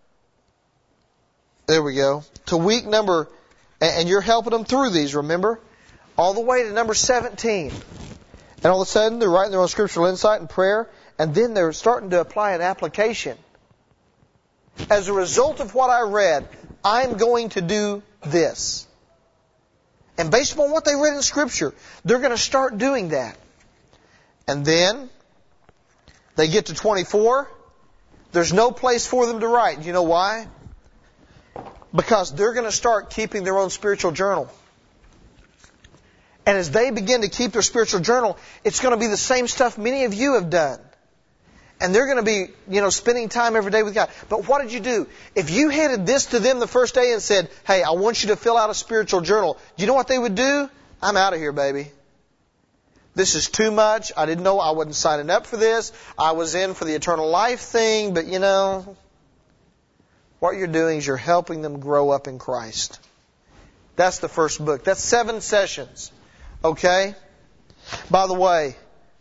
S1: there we go, to week number, and you're helping them through these, remember? All the way to number seventeen. And all of a sudden, they're writing their own scriptural insight and prayer, and then they're starting to apply an application. As a result of what I read, I'm going to do this. And based upon what they read in Scripture, they're going to start doing that. And then, they get to twenty-four. There's no place for them to write. Do you know why? Because they're going to start keeping their own spiritual journal. And as they begin to keep their spiritual journal, it's going to be the same stuff many of you have done. And they're going to be, you know, spending time every day with God. But what did you do? If you handed this to them the first day and said, hey, I want you to fill out a spiritual journal, do you know what they would do? I'm out of here, baby. This is too much. I didn't know I wasn't signing up for this. I was in for the eternal life thing, but you know, what you're doing is you're helping them grow up in Christ. That's the first book. That's seven sessions. Okay? By the way,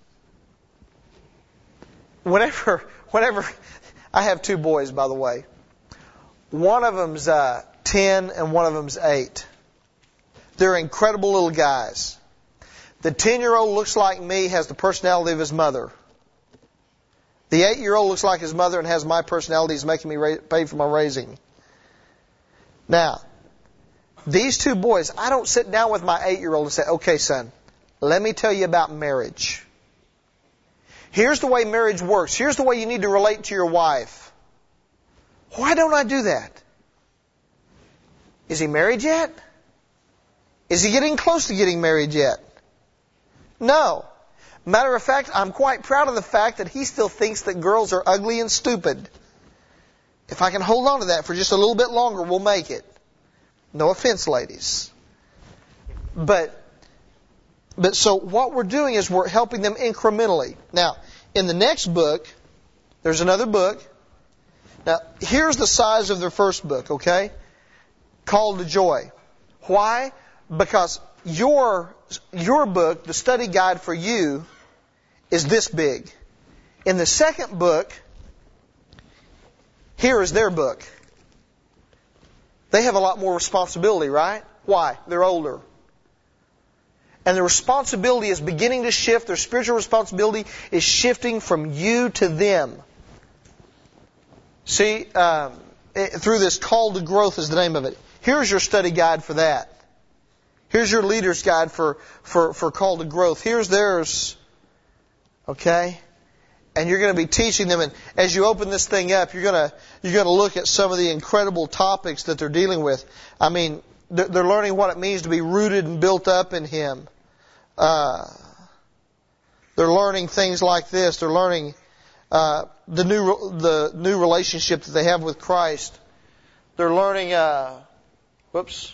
S1: Whenever, whenever, I have two boys, by the way. One of them's uh, ten and one of them's eight. They're incredible little guys. The ten-year-old looks like me, has the personality of his mother. The eight-year-old looks like his mother and has my personality, is making me ra- pay for my raising. Now, these two boys, I don't sit down with my eight-year-old and say, okay, son, let me tell you about marriage. Here's the way marriage works. Here's the way you need to relate to your wife. Why don't I do that? Is he married yet? Is he getting close to getting married yet? No. Matter of fact, I'm quite proud of the fact that he still thinks that girls are ugly and stupid. If I can hold on to that for just a little bit longer, we'll make it. No offense, ladies. But, but so what we're doing is we're helping them incrementally. Now, in the next book, there's another book. Now, here's the size of their first book, okay? Called to Joy. Why? Because your, your book, the study guide for you, is this big. In the second book, here is their book. They have a lot more responsibility, right? Why? They're older. And the responsibility is beginning to shift. Their spiritual responsibility is shifting from you to them. See, um, it, through this call to growth is the name of it. Here's your study guide for that. Here's your leader's guide for, for, for call to growth. Here's theirs. Okay? And you're going to be teaching them, and as you open this thing up, you're going to you're going to look at some of the incredible topics that they're dealing with. I mean, they're, they're learning what it means to be rooted and built up in Him. Uh, they're learning things like this. They're learning uh, the new the new relationship that they have with Christ. They're learning. Uh, whoops.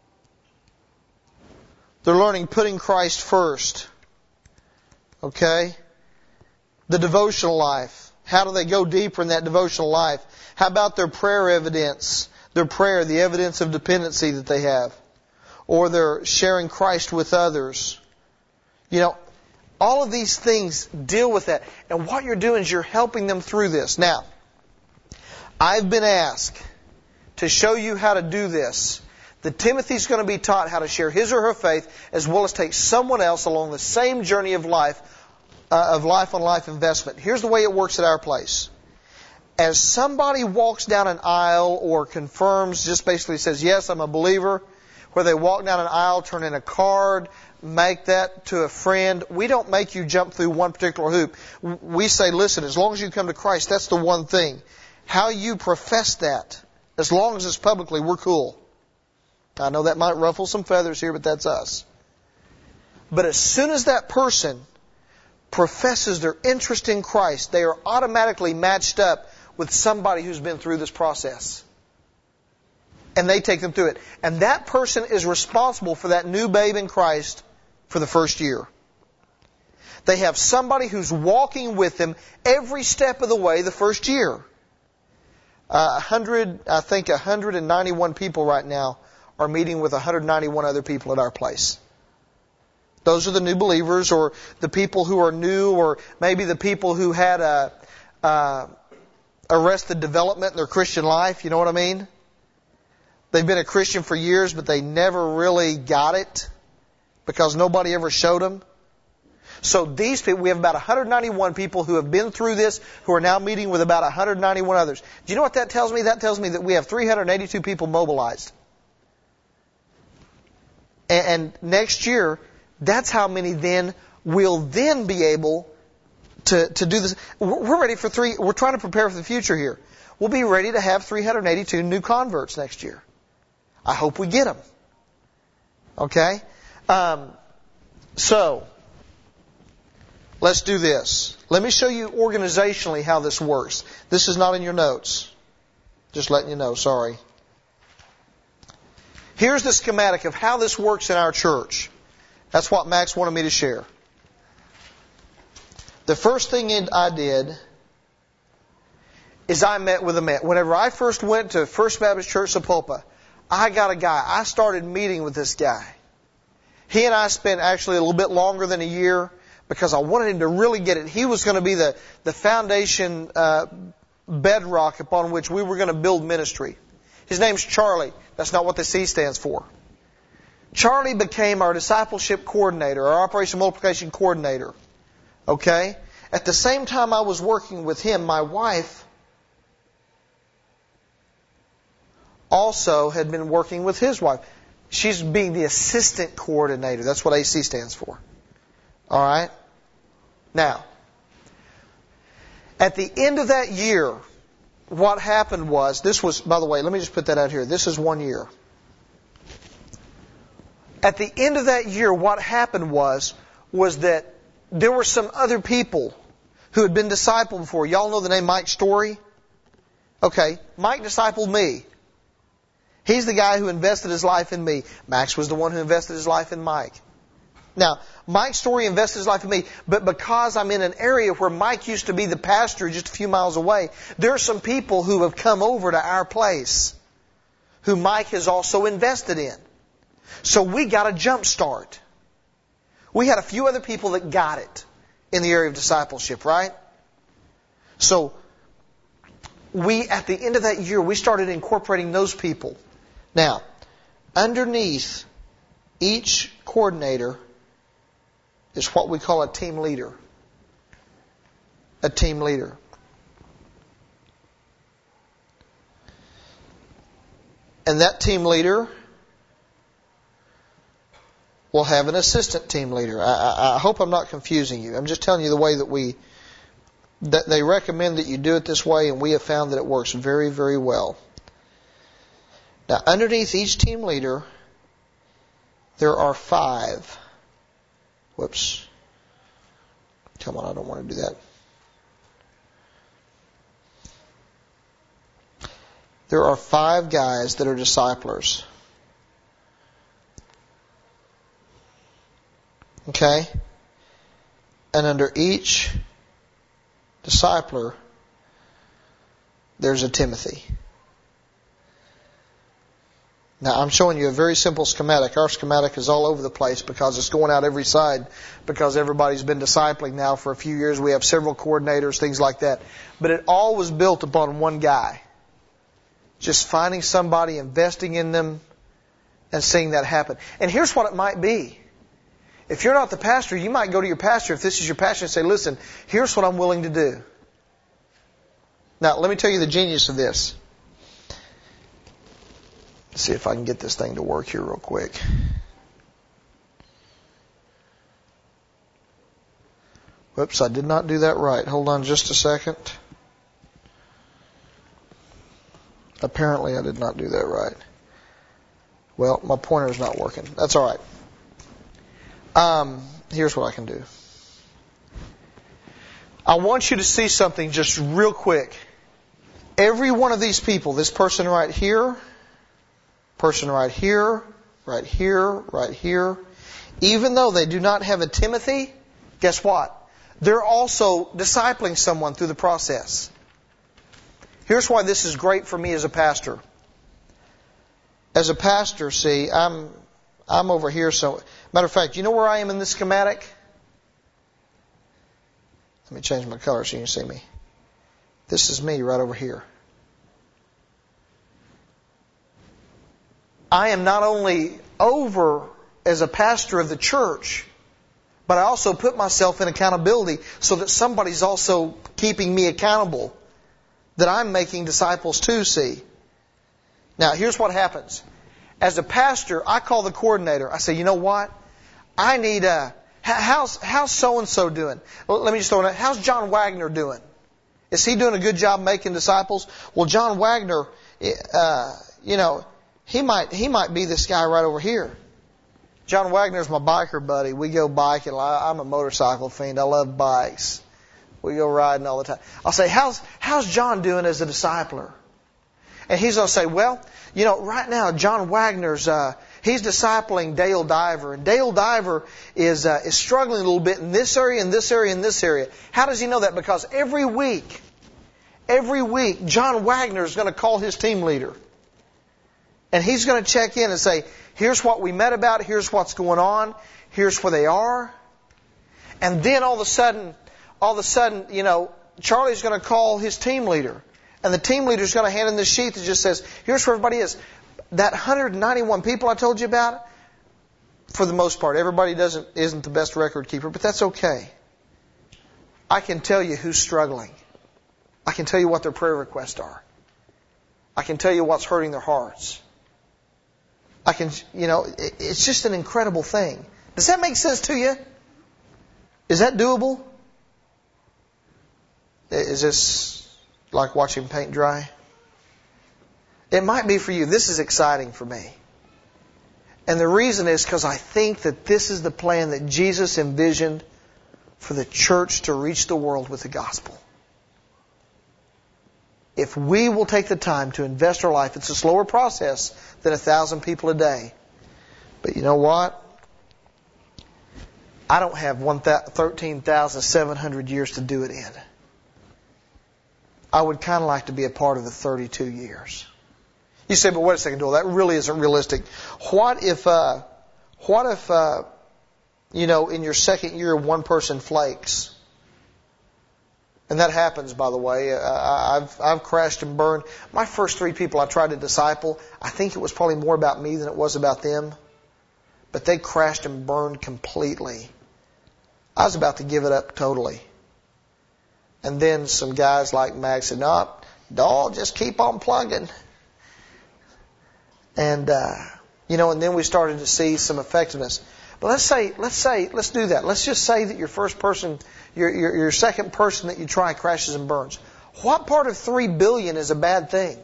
S1: They're learning putting Christ first. Okay? The devotional life. How do they go deeper in that devotional life? How about their prayer evidence? Their prayer, the evidence of dependency that they have. Or their sharing Christ with others. You know, all of these things deal with that. And what you're doing is you're helping them through this. Now, I've been asked to show you how to do this. That Timothy's going to be taught how to share his or her faith as well as take someone else along the same journey of life, uh, of life-on-life investment. Here's the way it works at our place. As somebody walks down an aisle or confirms, just basically says, yes, I'm a believer, where they walk down an aisle, turn in a card, make that to a friend, we don't make you jump through one particular hoop. We say, listen, as long as you come to Christ, that's the one thing. How you profess that, as long as it's publicly, we're cool. I know that might ruffle some feathers here, but that's us. But as soon as that person professes their interest in Christ, they are automatically matched up with somebody who's been through this process. And they take them through it. And that person is responsible for that new babe in Christ for the first year. They have somebody who's walking with them every step of the way the first year. Uh, one hundred, I think one hundred ninety-one people right now are meeting with one hundred ninety-one other people at our place. Those are the new believers, or the people who are new, or maybe the people who had a, a arrested development in their Christian life. You know what I mean? They've been a Christian for years, but they never really got it because nobody ever showed them. So these people, we have about one hundred ninety-one people who have been through this, who are now meeting with about one hundred ninety-one others. Do you know what that tells me? That tells me that we have three hundred eighty-two people mobilized. And next year, that's how many then will then be able to, to do this. We're ready for three, we're trying to prepare for the future here. We'll be ready to have three hundred eighty-two new converts next year. I hope we get them. Okay? Um, so, let's do this. Let me show you organizationally how this works. This is not in your notes. Just letting you know, sorry. Here's the schematic of how this works in our church. That's what Max wanted me to share. The first thing I did is I met with a man. Whenever I first went to First Baptist Church Sapulpa, I got a guy. I started meeting with this guy. He and I spent actually a little bit longer than a year because I wanted him to really get it. He was going to be the, the foundation uh, bedrock upon which we were going to build ministry. His name's Charlie. That's not what the C stands for. Charlie became our discipleship coordinator, our Operation Multiplication coordinator. Okay? At the same time I was working with him, my wife also had been working with his wife. She's being the assistant coordinator. That's what A C stands for. All right? Now, at the end of that year, what happened was, this was, by the way, let me just put that out here. This is one year. At the end of that year, what happened was, was that there were some other people who had been discipled before. Y'all know the name Mike Story? Okay, Mike discipled me. He's the guy who invested his life in me. Max was the one who invested his life in Mike. Now, Mike Story invested his life in me, but because I'm in an area where Mike used to be the pastor just a few miles away, there are some people who have come over to our place who Mike has also invested in. So we got a jump start. We had a few other people that got it in the area of discipleship, right? So we, at the end of that year, we started incorporating those people. Now, underneath each coordinator is what we call a team leader. A team leader. And that team leader will have an assistant team leader. I, I, I hope I'm not confusing you. I'm just telling you the way that we, that they recommend that you do it this way, and we have found that it works very, very well. Now, underneath each team leader, there are five. Whoops. Come on, I don't want to do that. There are five guys that are disciplers. Okay? And under each discipler, there's a Timothy. Now, I'm showing you a very simple schematic. Our schematic is all over the place because it's going out every side because everybody's been discipling now for a few years. We have several coordinators, things like that. But it all was built upon one guy. Just finding somebody, investing in them, and seeing that happen. And here's what it might be. If you're not the pastor, you might go to your pastor, if this is your passion, and say, listen, here's what I'm willing to do. Now, let me tell you the genius of this. Let's see if I can get this thing to work here real quick. Whoops, I did not do that right. Hold on just a second. Apparently I did not do that right. Well, my pointer's not working. That's all right. Um, here's what I can do. I want you to see something just real quick. Every one of these people, this person right here, person right here, right here, right here, even though they do not have a Timothy, guess what? They're also discipling someone through the process. Here's why this is great for me as a pastor. As a pastor, see, I'm I'm over here. So, matter of fact, you know where I am in this schematic? Let me change my color so you can see me. This is me right over here. I am not only over as a pastor of the church, but I also put myself in accountability so that somebody's also keeping me accountable, that I'm making disciples too, see. Now, here's what happens. As a pastor, I call the coordinator. I say, you know what? I need a, how's, how's so-and-so doing? Well, let me just throw it out. How's John Wagner doing? Is he doing a good job making disciples? Well, John Wagner, uh, you know, he might, he might be this guy right over here. John Wagner's my biker buddy. We go biking. I'm a motorcycle fiend. I love bikes. We go riding all the time. I'll say, how's, how's John doing as a discipler? And he's going to say, well, you know, right now, John Wagner's, uh, he's discipling Dale Diver. And Dale Diver is, uh, is struggling a little bit in this area, in this area, in this area. How does he know that? Because every week, every week, John Wagner is going to call his team leader. And he's going to check in and say, here's what we met about, here's what's going on, here's where they are. And then all of a sudden, all of a sudden, you know, Charlie's going to call his team leader. And the team leader's going to hand him this sheet that just says, here's where everybody is. That one hundred ninety-one people I told you about, for the most part. Everybody doesn't isn't the best record keeper, but that's okay. I can tell you who's struggling. I can tell you what their prayer requests are. I can tell you what's hurting their hearts. I can, you know, it's just an incredible thing. Does that make sense to you? Is that doable? Is this like watching paint dry? It might be for you. This is exciting for me. And the reason is because I think that this is the plan that Jesus envisioned for the church to reach the world with the gospel. If we will take the time to invest our life, it's a slower process than a thousand people a day. But you know what? I don't have thirteen thousand seven hundred years to do it in. I would kind of like to be a part of the thirty-two years. You say, but wait a second, Doyle, that really isn't realistic. What if, uh, what if, uh, you know, in your second year, one person flakes? And that happens, by the way. Uh, I've I've crashed and burned. My first three people I tried to disciple, I think it was probably more about me than it was about them. But they crashed and burned completely. I was about to give it up totally. And then some guys like Max said, no, Doll, just keep on plugging. And, uh, you know, and then we started to see some effectiveness. But let's say, let's say, let's do that. Let's just say that your first person, your, your, your second person that you try crashes and burns. What part of three billion is a bad thing?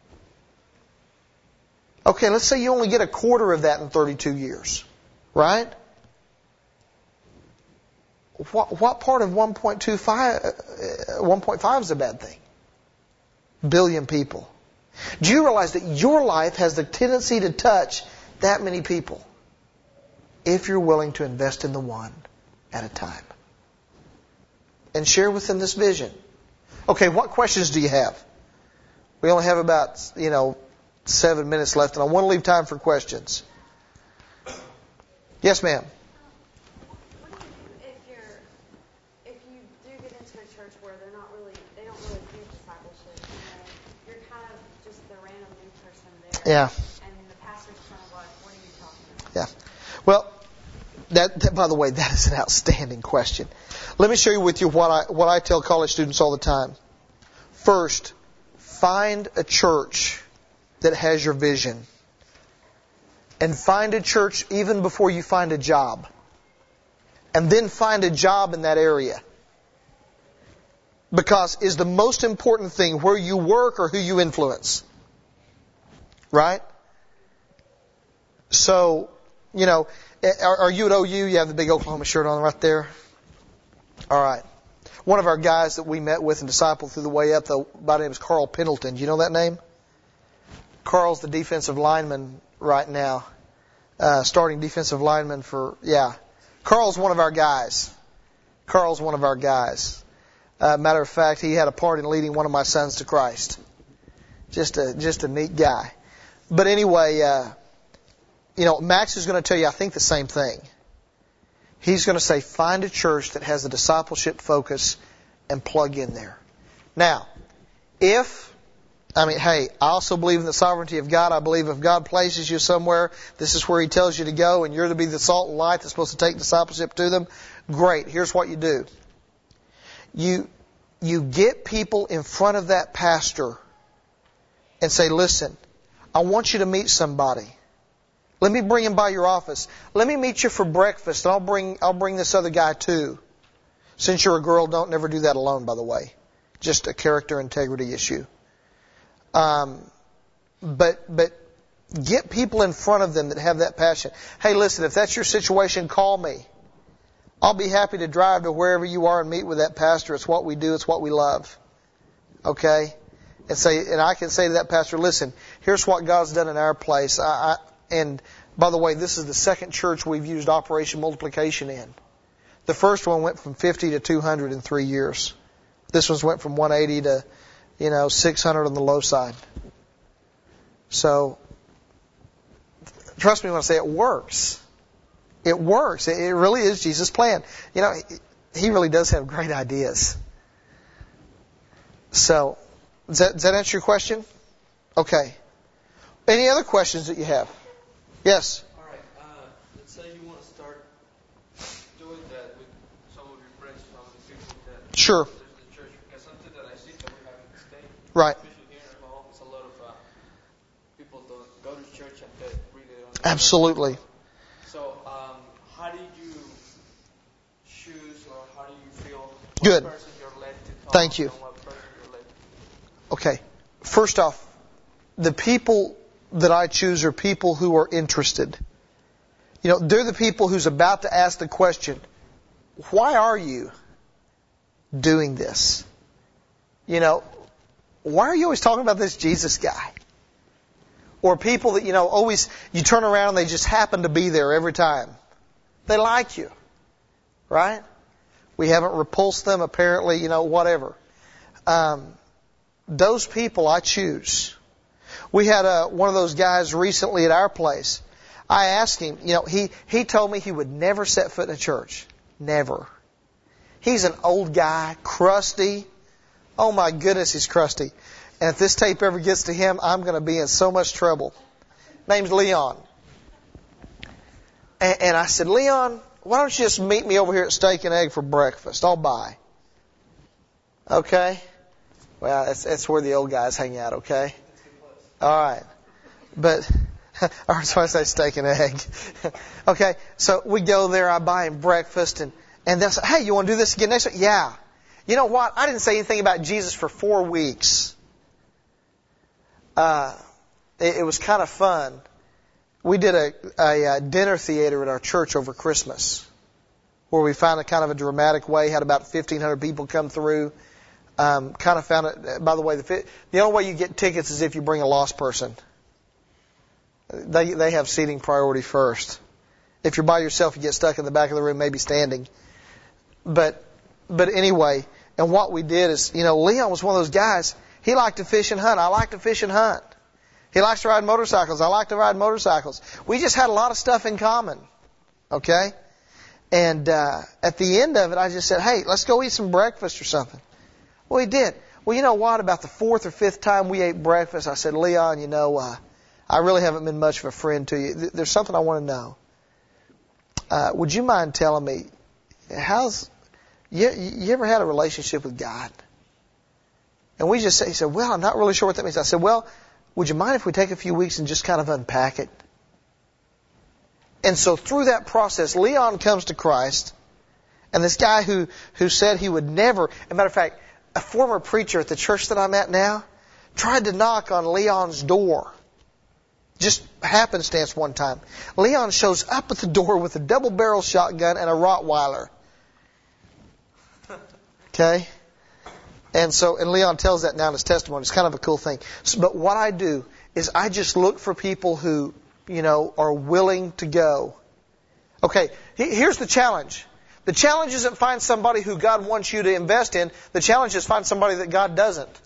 S1: Okay, let's say you only get a quarter of that in thirty-two years. Right? What, what part of one point two five, one point five is a bad thing? Billion people. Do you realize that your life has the tendency to touch that many people if you're willing to invest in the one at a time? And share with them this vision. Okay, what questions do you have? We only have about, you know, seven minutes left, and I want to leave time for questions. Yes, ma'am.
S3: What do you do if you're if you do get into a church where they're not really they don't really do discipleship? You know, you're kind of just the random new person there.
S1: Yeah.
S3: And the pastor's kind of like, what are you talking about?
S1: Yeah. Well, that, that by the way, that is an outstanding question. Let me share with you what I what I tell college students all the time. First, find a church that has your vision. And find a church even before you find a job. And then find a job in that area. Because is the most important thing where you work or who you influence? Right? So, you know, are, are you at O U? You have the big Oklahoma shirt on right there. All right. One of our guys that we met with and discipled through the way up, the, by the name is Carl Pendleton. Do you know that name? Carl's the defensive lineman right now. Uh, starting defensive lineman for, yeah. Carl's one of our guys. Carl's one of our guys. Uh, matter of fact, he had a part in leading one of my sons to Christ. Just a, just a neat guy. But anyway, uh, you know, Max is going to tell you, I think, the same thing. He's going to say, find a church that has a discipleship focus and plug in there. Now, if I mean, hey, I also believe in the sovereignty of God. I believe if God places you somewhere, this is where He tells you to go, and you're to be the salt and light that's supposed to take discipleship to them. Great. Here's what you do. You, you get people in front of that pastor and say, listen, I want you to meet somebody. Let me bring him by your office. Let me meet you for breakfast, and I'll bring, I'll bring this other guy too. Since you're a girl, don't never do that alone, by the way. Just a character integrity issue. Um, but, but get people in front of them that have that passion. Hey, listen, if that's your situation, call me. I'll be happy to drive to wherever you are and meet with that pastor. It's what we do. It's what we love. Okay? And say, and I can say to that pastor, listen, here's what God's done in our place. I, I, and by the way, this is the second church we've used Operation Multiplication in. The first one went from fifty to two hundred in three years. This one went from one eighty to You know, six hundred on the low side. So, trust me when I say it works. It works. It really is Jesus' plan. You know, He really does have great ideas. So, does that, does that answer your question? Okay. Any other questions that you have? Yes?
S4: All right. Uh, let's say you
S1: Sure.
S4: There's the church, because something that I see that we have in the state,
S1: Right.
S4: especially here in Oklahoma, is a lot of uh, people don't go to church and they really don't.
S1: Absolutely.
S4: So, um, how did you choose, or how do you feel what
S1: Good.
S4: person you're led to talk
S1: Thank you.
S4: and what person you're led to?
S1: Okay. First off, the people that I choose are people who are interested. You know, they're the people who's about to ask the question, why are you doing this? You know, why are you always talking about this Jesus guy? Or people that, you know, always, you turn around and they just happen to be there every time. They like you. Right? We haven't repulsed them, apparently, you know, whatever. Um, those people I choose. We had a, one of those guys recently at our place. I asked him, you know, he, he told me he would never set foot in a church. Never. He's an old guy, crusty. Oh my goodness, he's crusty. And if this tape ever gets to him, I'm going to be in so much trouble. Name's Leon. And, and I said, Leon, why don't you just meet me over here at Steak and Egg for breakfast? I'll buy. Okay? Well, that's, that's where the old guys hang out, okay? All right. But, I was going to say Steak and Egg. Okay, so we go there, I buy him breakfast, and, and they'll say, hey, you want to do this again next week? Yeah. You know what? I didn't say anything about Jesus for four weeks. Uh, it, it was kind of fun. We did a, a, a dinner theater at our church over Christmas, where we found a kind of a dramatic way, had about fifteen hundred people come through. Um, kind of found it, by the way, the, the only way you get tickets is if you bring a lost person. They, they have seating priority first. If you're by yourself, you get stuck in the back of the room, maybe standing. But, but anyway, and what we did is, you know, Leon was one of those guys, he liked to fish and hunt. I like to fish and hunt. He likes to ride motorcycles. I like to ride motorcycles. We just had a lot of stuff in common. Okay? And uh, at the end of it, I just said, hey, let's go eat some breakfast or something. Well, he did. Well, you know what? About the fourth or fifth time we ate breakfast, I said, Leon, you know, uh, I really haven't been much of a friend to you. There's something I want to know. Uh, would you mind telling me, how's, you, you ever had a relationship with God? And we just said, he said, well, I'm not really sure what that means. I said, well, would you mind if we take a few weeks and just kind of unpack it? And so through that process, Leon comes to Christ, and this guy who, who said he would never, as a matter of fact, a former preacher at the church that I'm at now tried to knock on Leon's door. Just happenstance one time. Leon shows up at the door with a double-barrel shotgun and a Rottweiler. Okay? And so, and Leon tells that now in his testimony. It's kind of a cool thing. So, but what I do is I just look for people who, you know, are willing to go. Okay, here's the challenge. The challenge isn't find somebody who God wants you to invest in. The challenge is find somebody that God doesn't.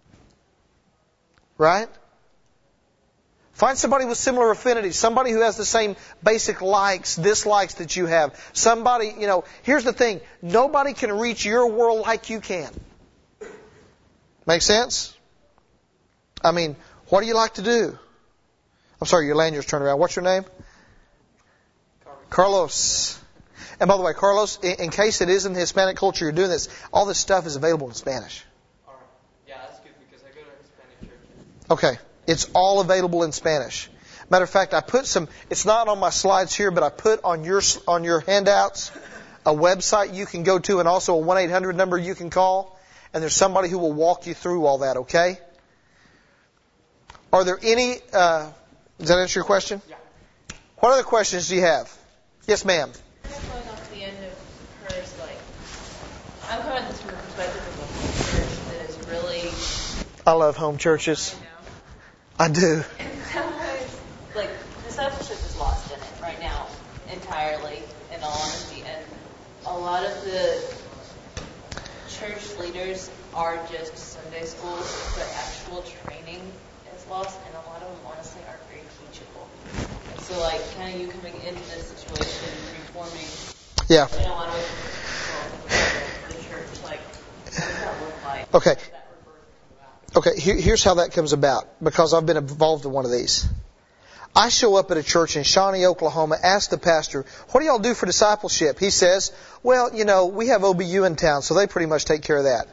S1: Right? Find somebody with similar affinities. Somebody who has the same basic likes, dislikes that you have. Somebody, you know, here's the thing. Nobody can reach your world like you can. Make sense? I mean, what do you like to do? I'm sorry, your lanyard's turned around. What's your name?
S4: Carlos.
S1: Carlos. And by the way, Carlos, in, in case it is in the Hispanic culture you're doing this, all this stuff is available in Spanish.
S4: All right. Yeah, that's good because I go to a Hispanic church.
S1: Okay. It's all available in Spanish. Matter of fact, I put some, it's not on my slides here, but I put on your, on your handouts a website you can go to and also a one eight hundred number you can call. And there's somebody who will walk you through all that, okay? Are there any, uh, does that answer your question?
S4: Yeah.
S1: What other questions do you have? Yes, ma'am.
S5: Going off the end of hers, like, I'm coming at this from the perspective of a church that is really,
S1: I love home churches.
S5: I know,
S1: I do.
S5: in some ways, like, discipleship is lost in it right now, entirely, in all honesty. And a lot of the church leaders are just Sunday schools, but actual training is lost, and a lot of them, honestly, aren't very teachable. And so, like, kind of you coming into this situation, reforming,
S1: Yeah.
S5: in a lot of ways, the church, like, what does that look like?
S1: Okay.
S5: How does that reverse come about?
S1: Okay, here, here's how that comes about, because I've been involved in one of these. I show up at a church in Shawnee, Oklahoma, ask the pastor, what do y'all do for discipleship? He says, well, you know, we have O B U in town, so they pretty much take care of that.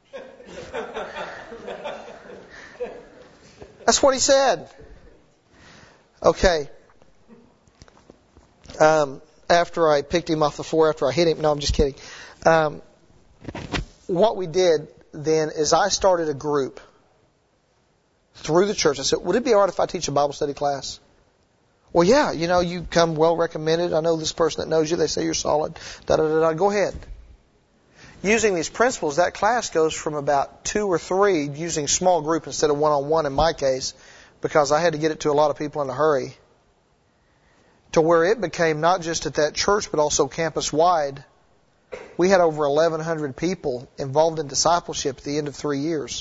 S1: That's what he said. Okay. Um, after I picked him off the floor, after I hit him, no, I'm just kidding. Um, what we did then is I started a group through the church. I said, would it be all right if I teach a Bible study class? Well, yeah, you know, you come well recommended. I know this person that knows you. They say you're solid. Da da da da. Go ahead. Using these principles, that class goes from about two or three, using small group instead of one-on-one in my case, because I had to get it to a lot of people in a hurry, to where it became not just at that church, but also campus-wide. We had over eleven hundred people involved in discipleship at the end of three years.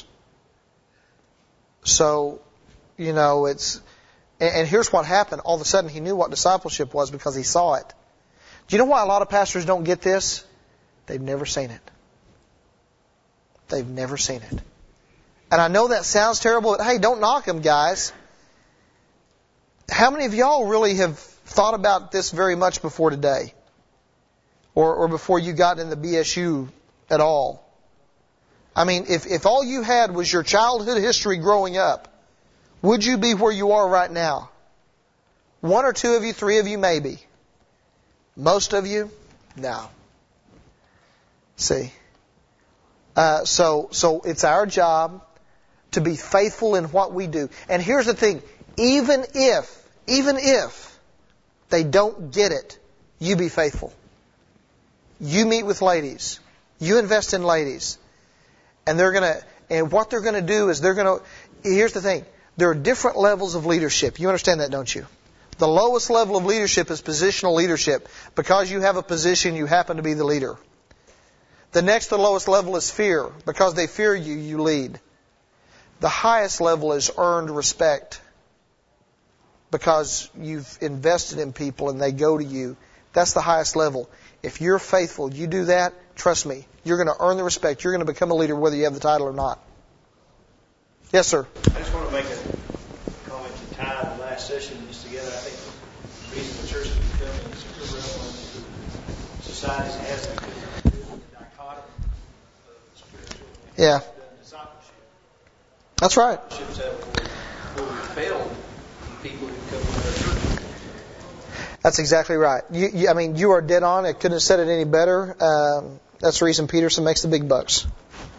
S1: So, you know, it's... And here's what happened. All of a sudden, he knew what discipleship was because he saw it. Do you know why a lot of pastors don't get this? They've never seen it. They've never seen it. And I know that sounds terrible, but hey, don't knock them, guys. How many of y'all really have thought about this very much before today? Or, or before you got in the B S U at all? I mean, if, if all you had was your childhood history growing up, would you be where you are right now? One or two of you, three of you, maybe. Most of you, no. See? Uh, so, so it's our job to be faithful in what we do. And here's the thing. Even if, even if they don't get it, you be faithful. You meet with ladies. You invest in ladies. And they're gonna, and what they're gonna do is they're gonna, here's the thing. There are different levels of leadership. You understand that, don't you? The lowest level of leadership is positional leadership. Because you have a position, you happen to be the leader. The next to the lowest level is fear. Because they fear you, you lead. The highest level is earned respect. Because you've invested in people and they go to you. That's the highest level. If you're faithful, you do that, trust me, you're going to earn the respect. You're going to become a leader whether you have the title or not. Yes, sir.
S6: I just want to make a comment to tie the last session just together. I think the reason the church is becoming super relevant to society has because of the dichotomy of spiritual
S1: yeah.
S6: and discipleship.
S1: That's right.
S6: Discipleship's where we failed people who come into our church.
S1: That's exactly right. You, you, I mean, you are dead on. I couldn't have said it any better. Um, that's the reason Peterson makes the big bucks.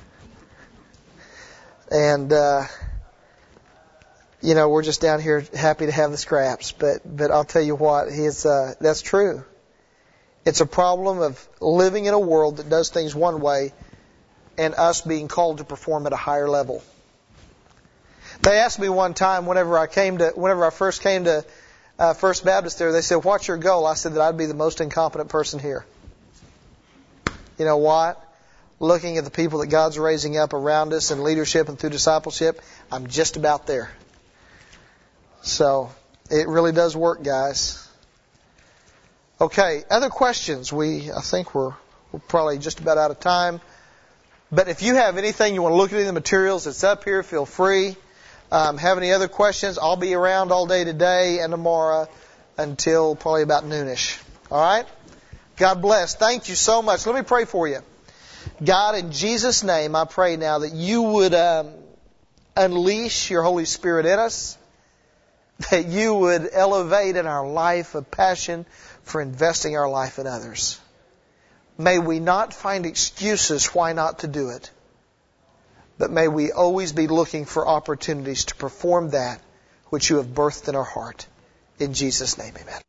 S1: And, uh, you know, we're just down here happy to have the scraps. But, but I'll tell you what, he's, uh, that's true. It's a problem of living in a world that does things one way and us being called to perform at a higher level. They asked me one time whenever I came to, whenever I first came to uh, First Baptist there, they said, what's your goal? I said that I'd be the most incompetent person here. You know what? Looking at the people that God's raising up around us in leadership and through discipleship, I'm just about there. So, it really does work, guys. Okay, other questions? We, I think we're, we're probably just about out of time. But if you have anything you want to look at in the materials, it's up here. Feel free. Um, have any other questions? I'll be around all day today and tomorrow until probably about noonish. All right? God bless. Thank you so much. Let me pray for you. God, in Jesus' name, I pray now that you would um, unleash your Holy Spirit in us, that you would elevate in our life a passion for investing our life in others. May we not find excuses why not to do it, but may we always be looking for opportunities to perform that which you have birthed in our heart. In Jesus' name, amen.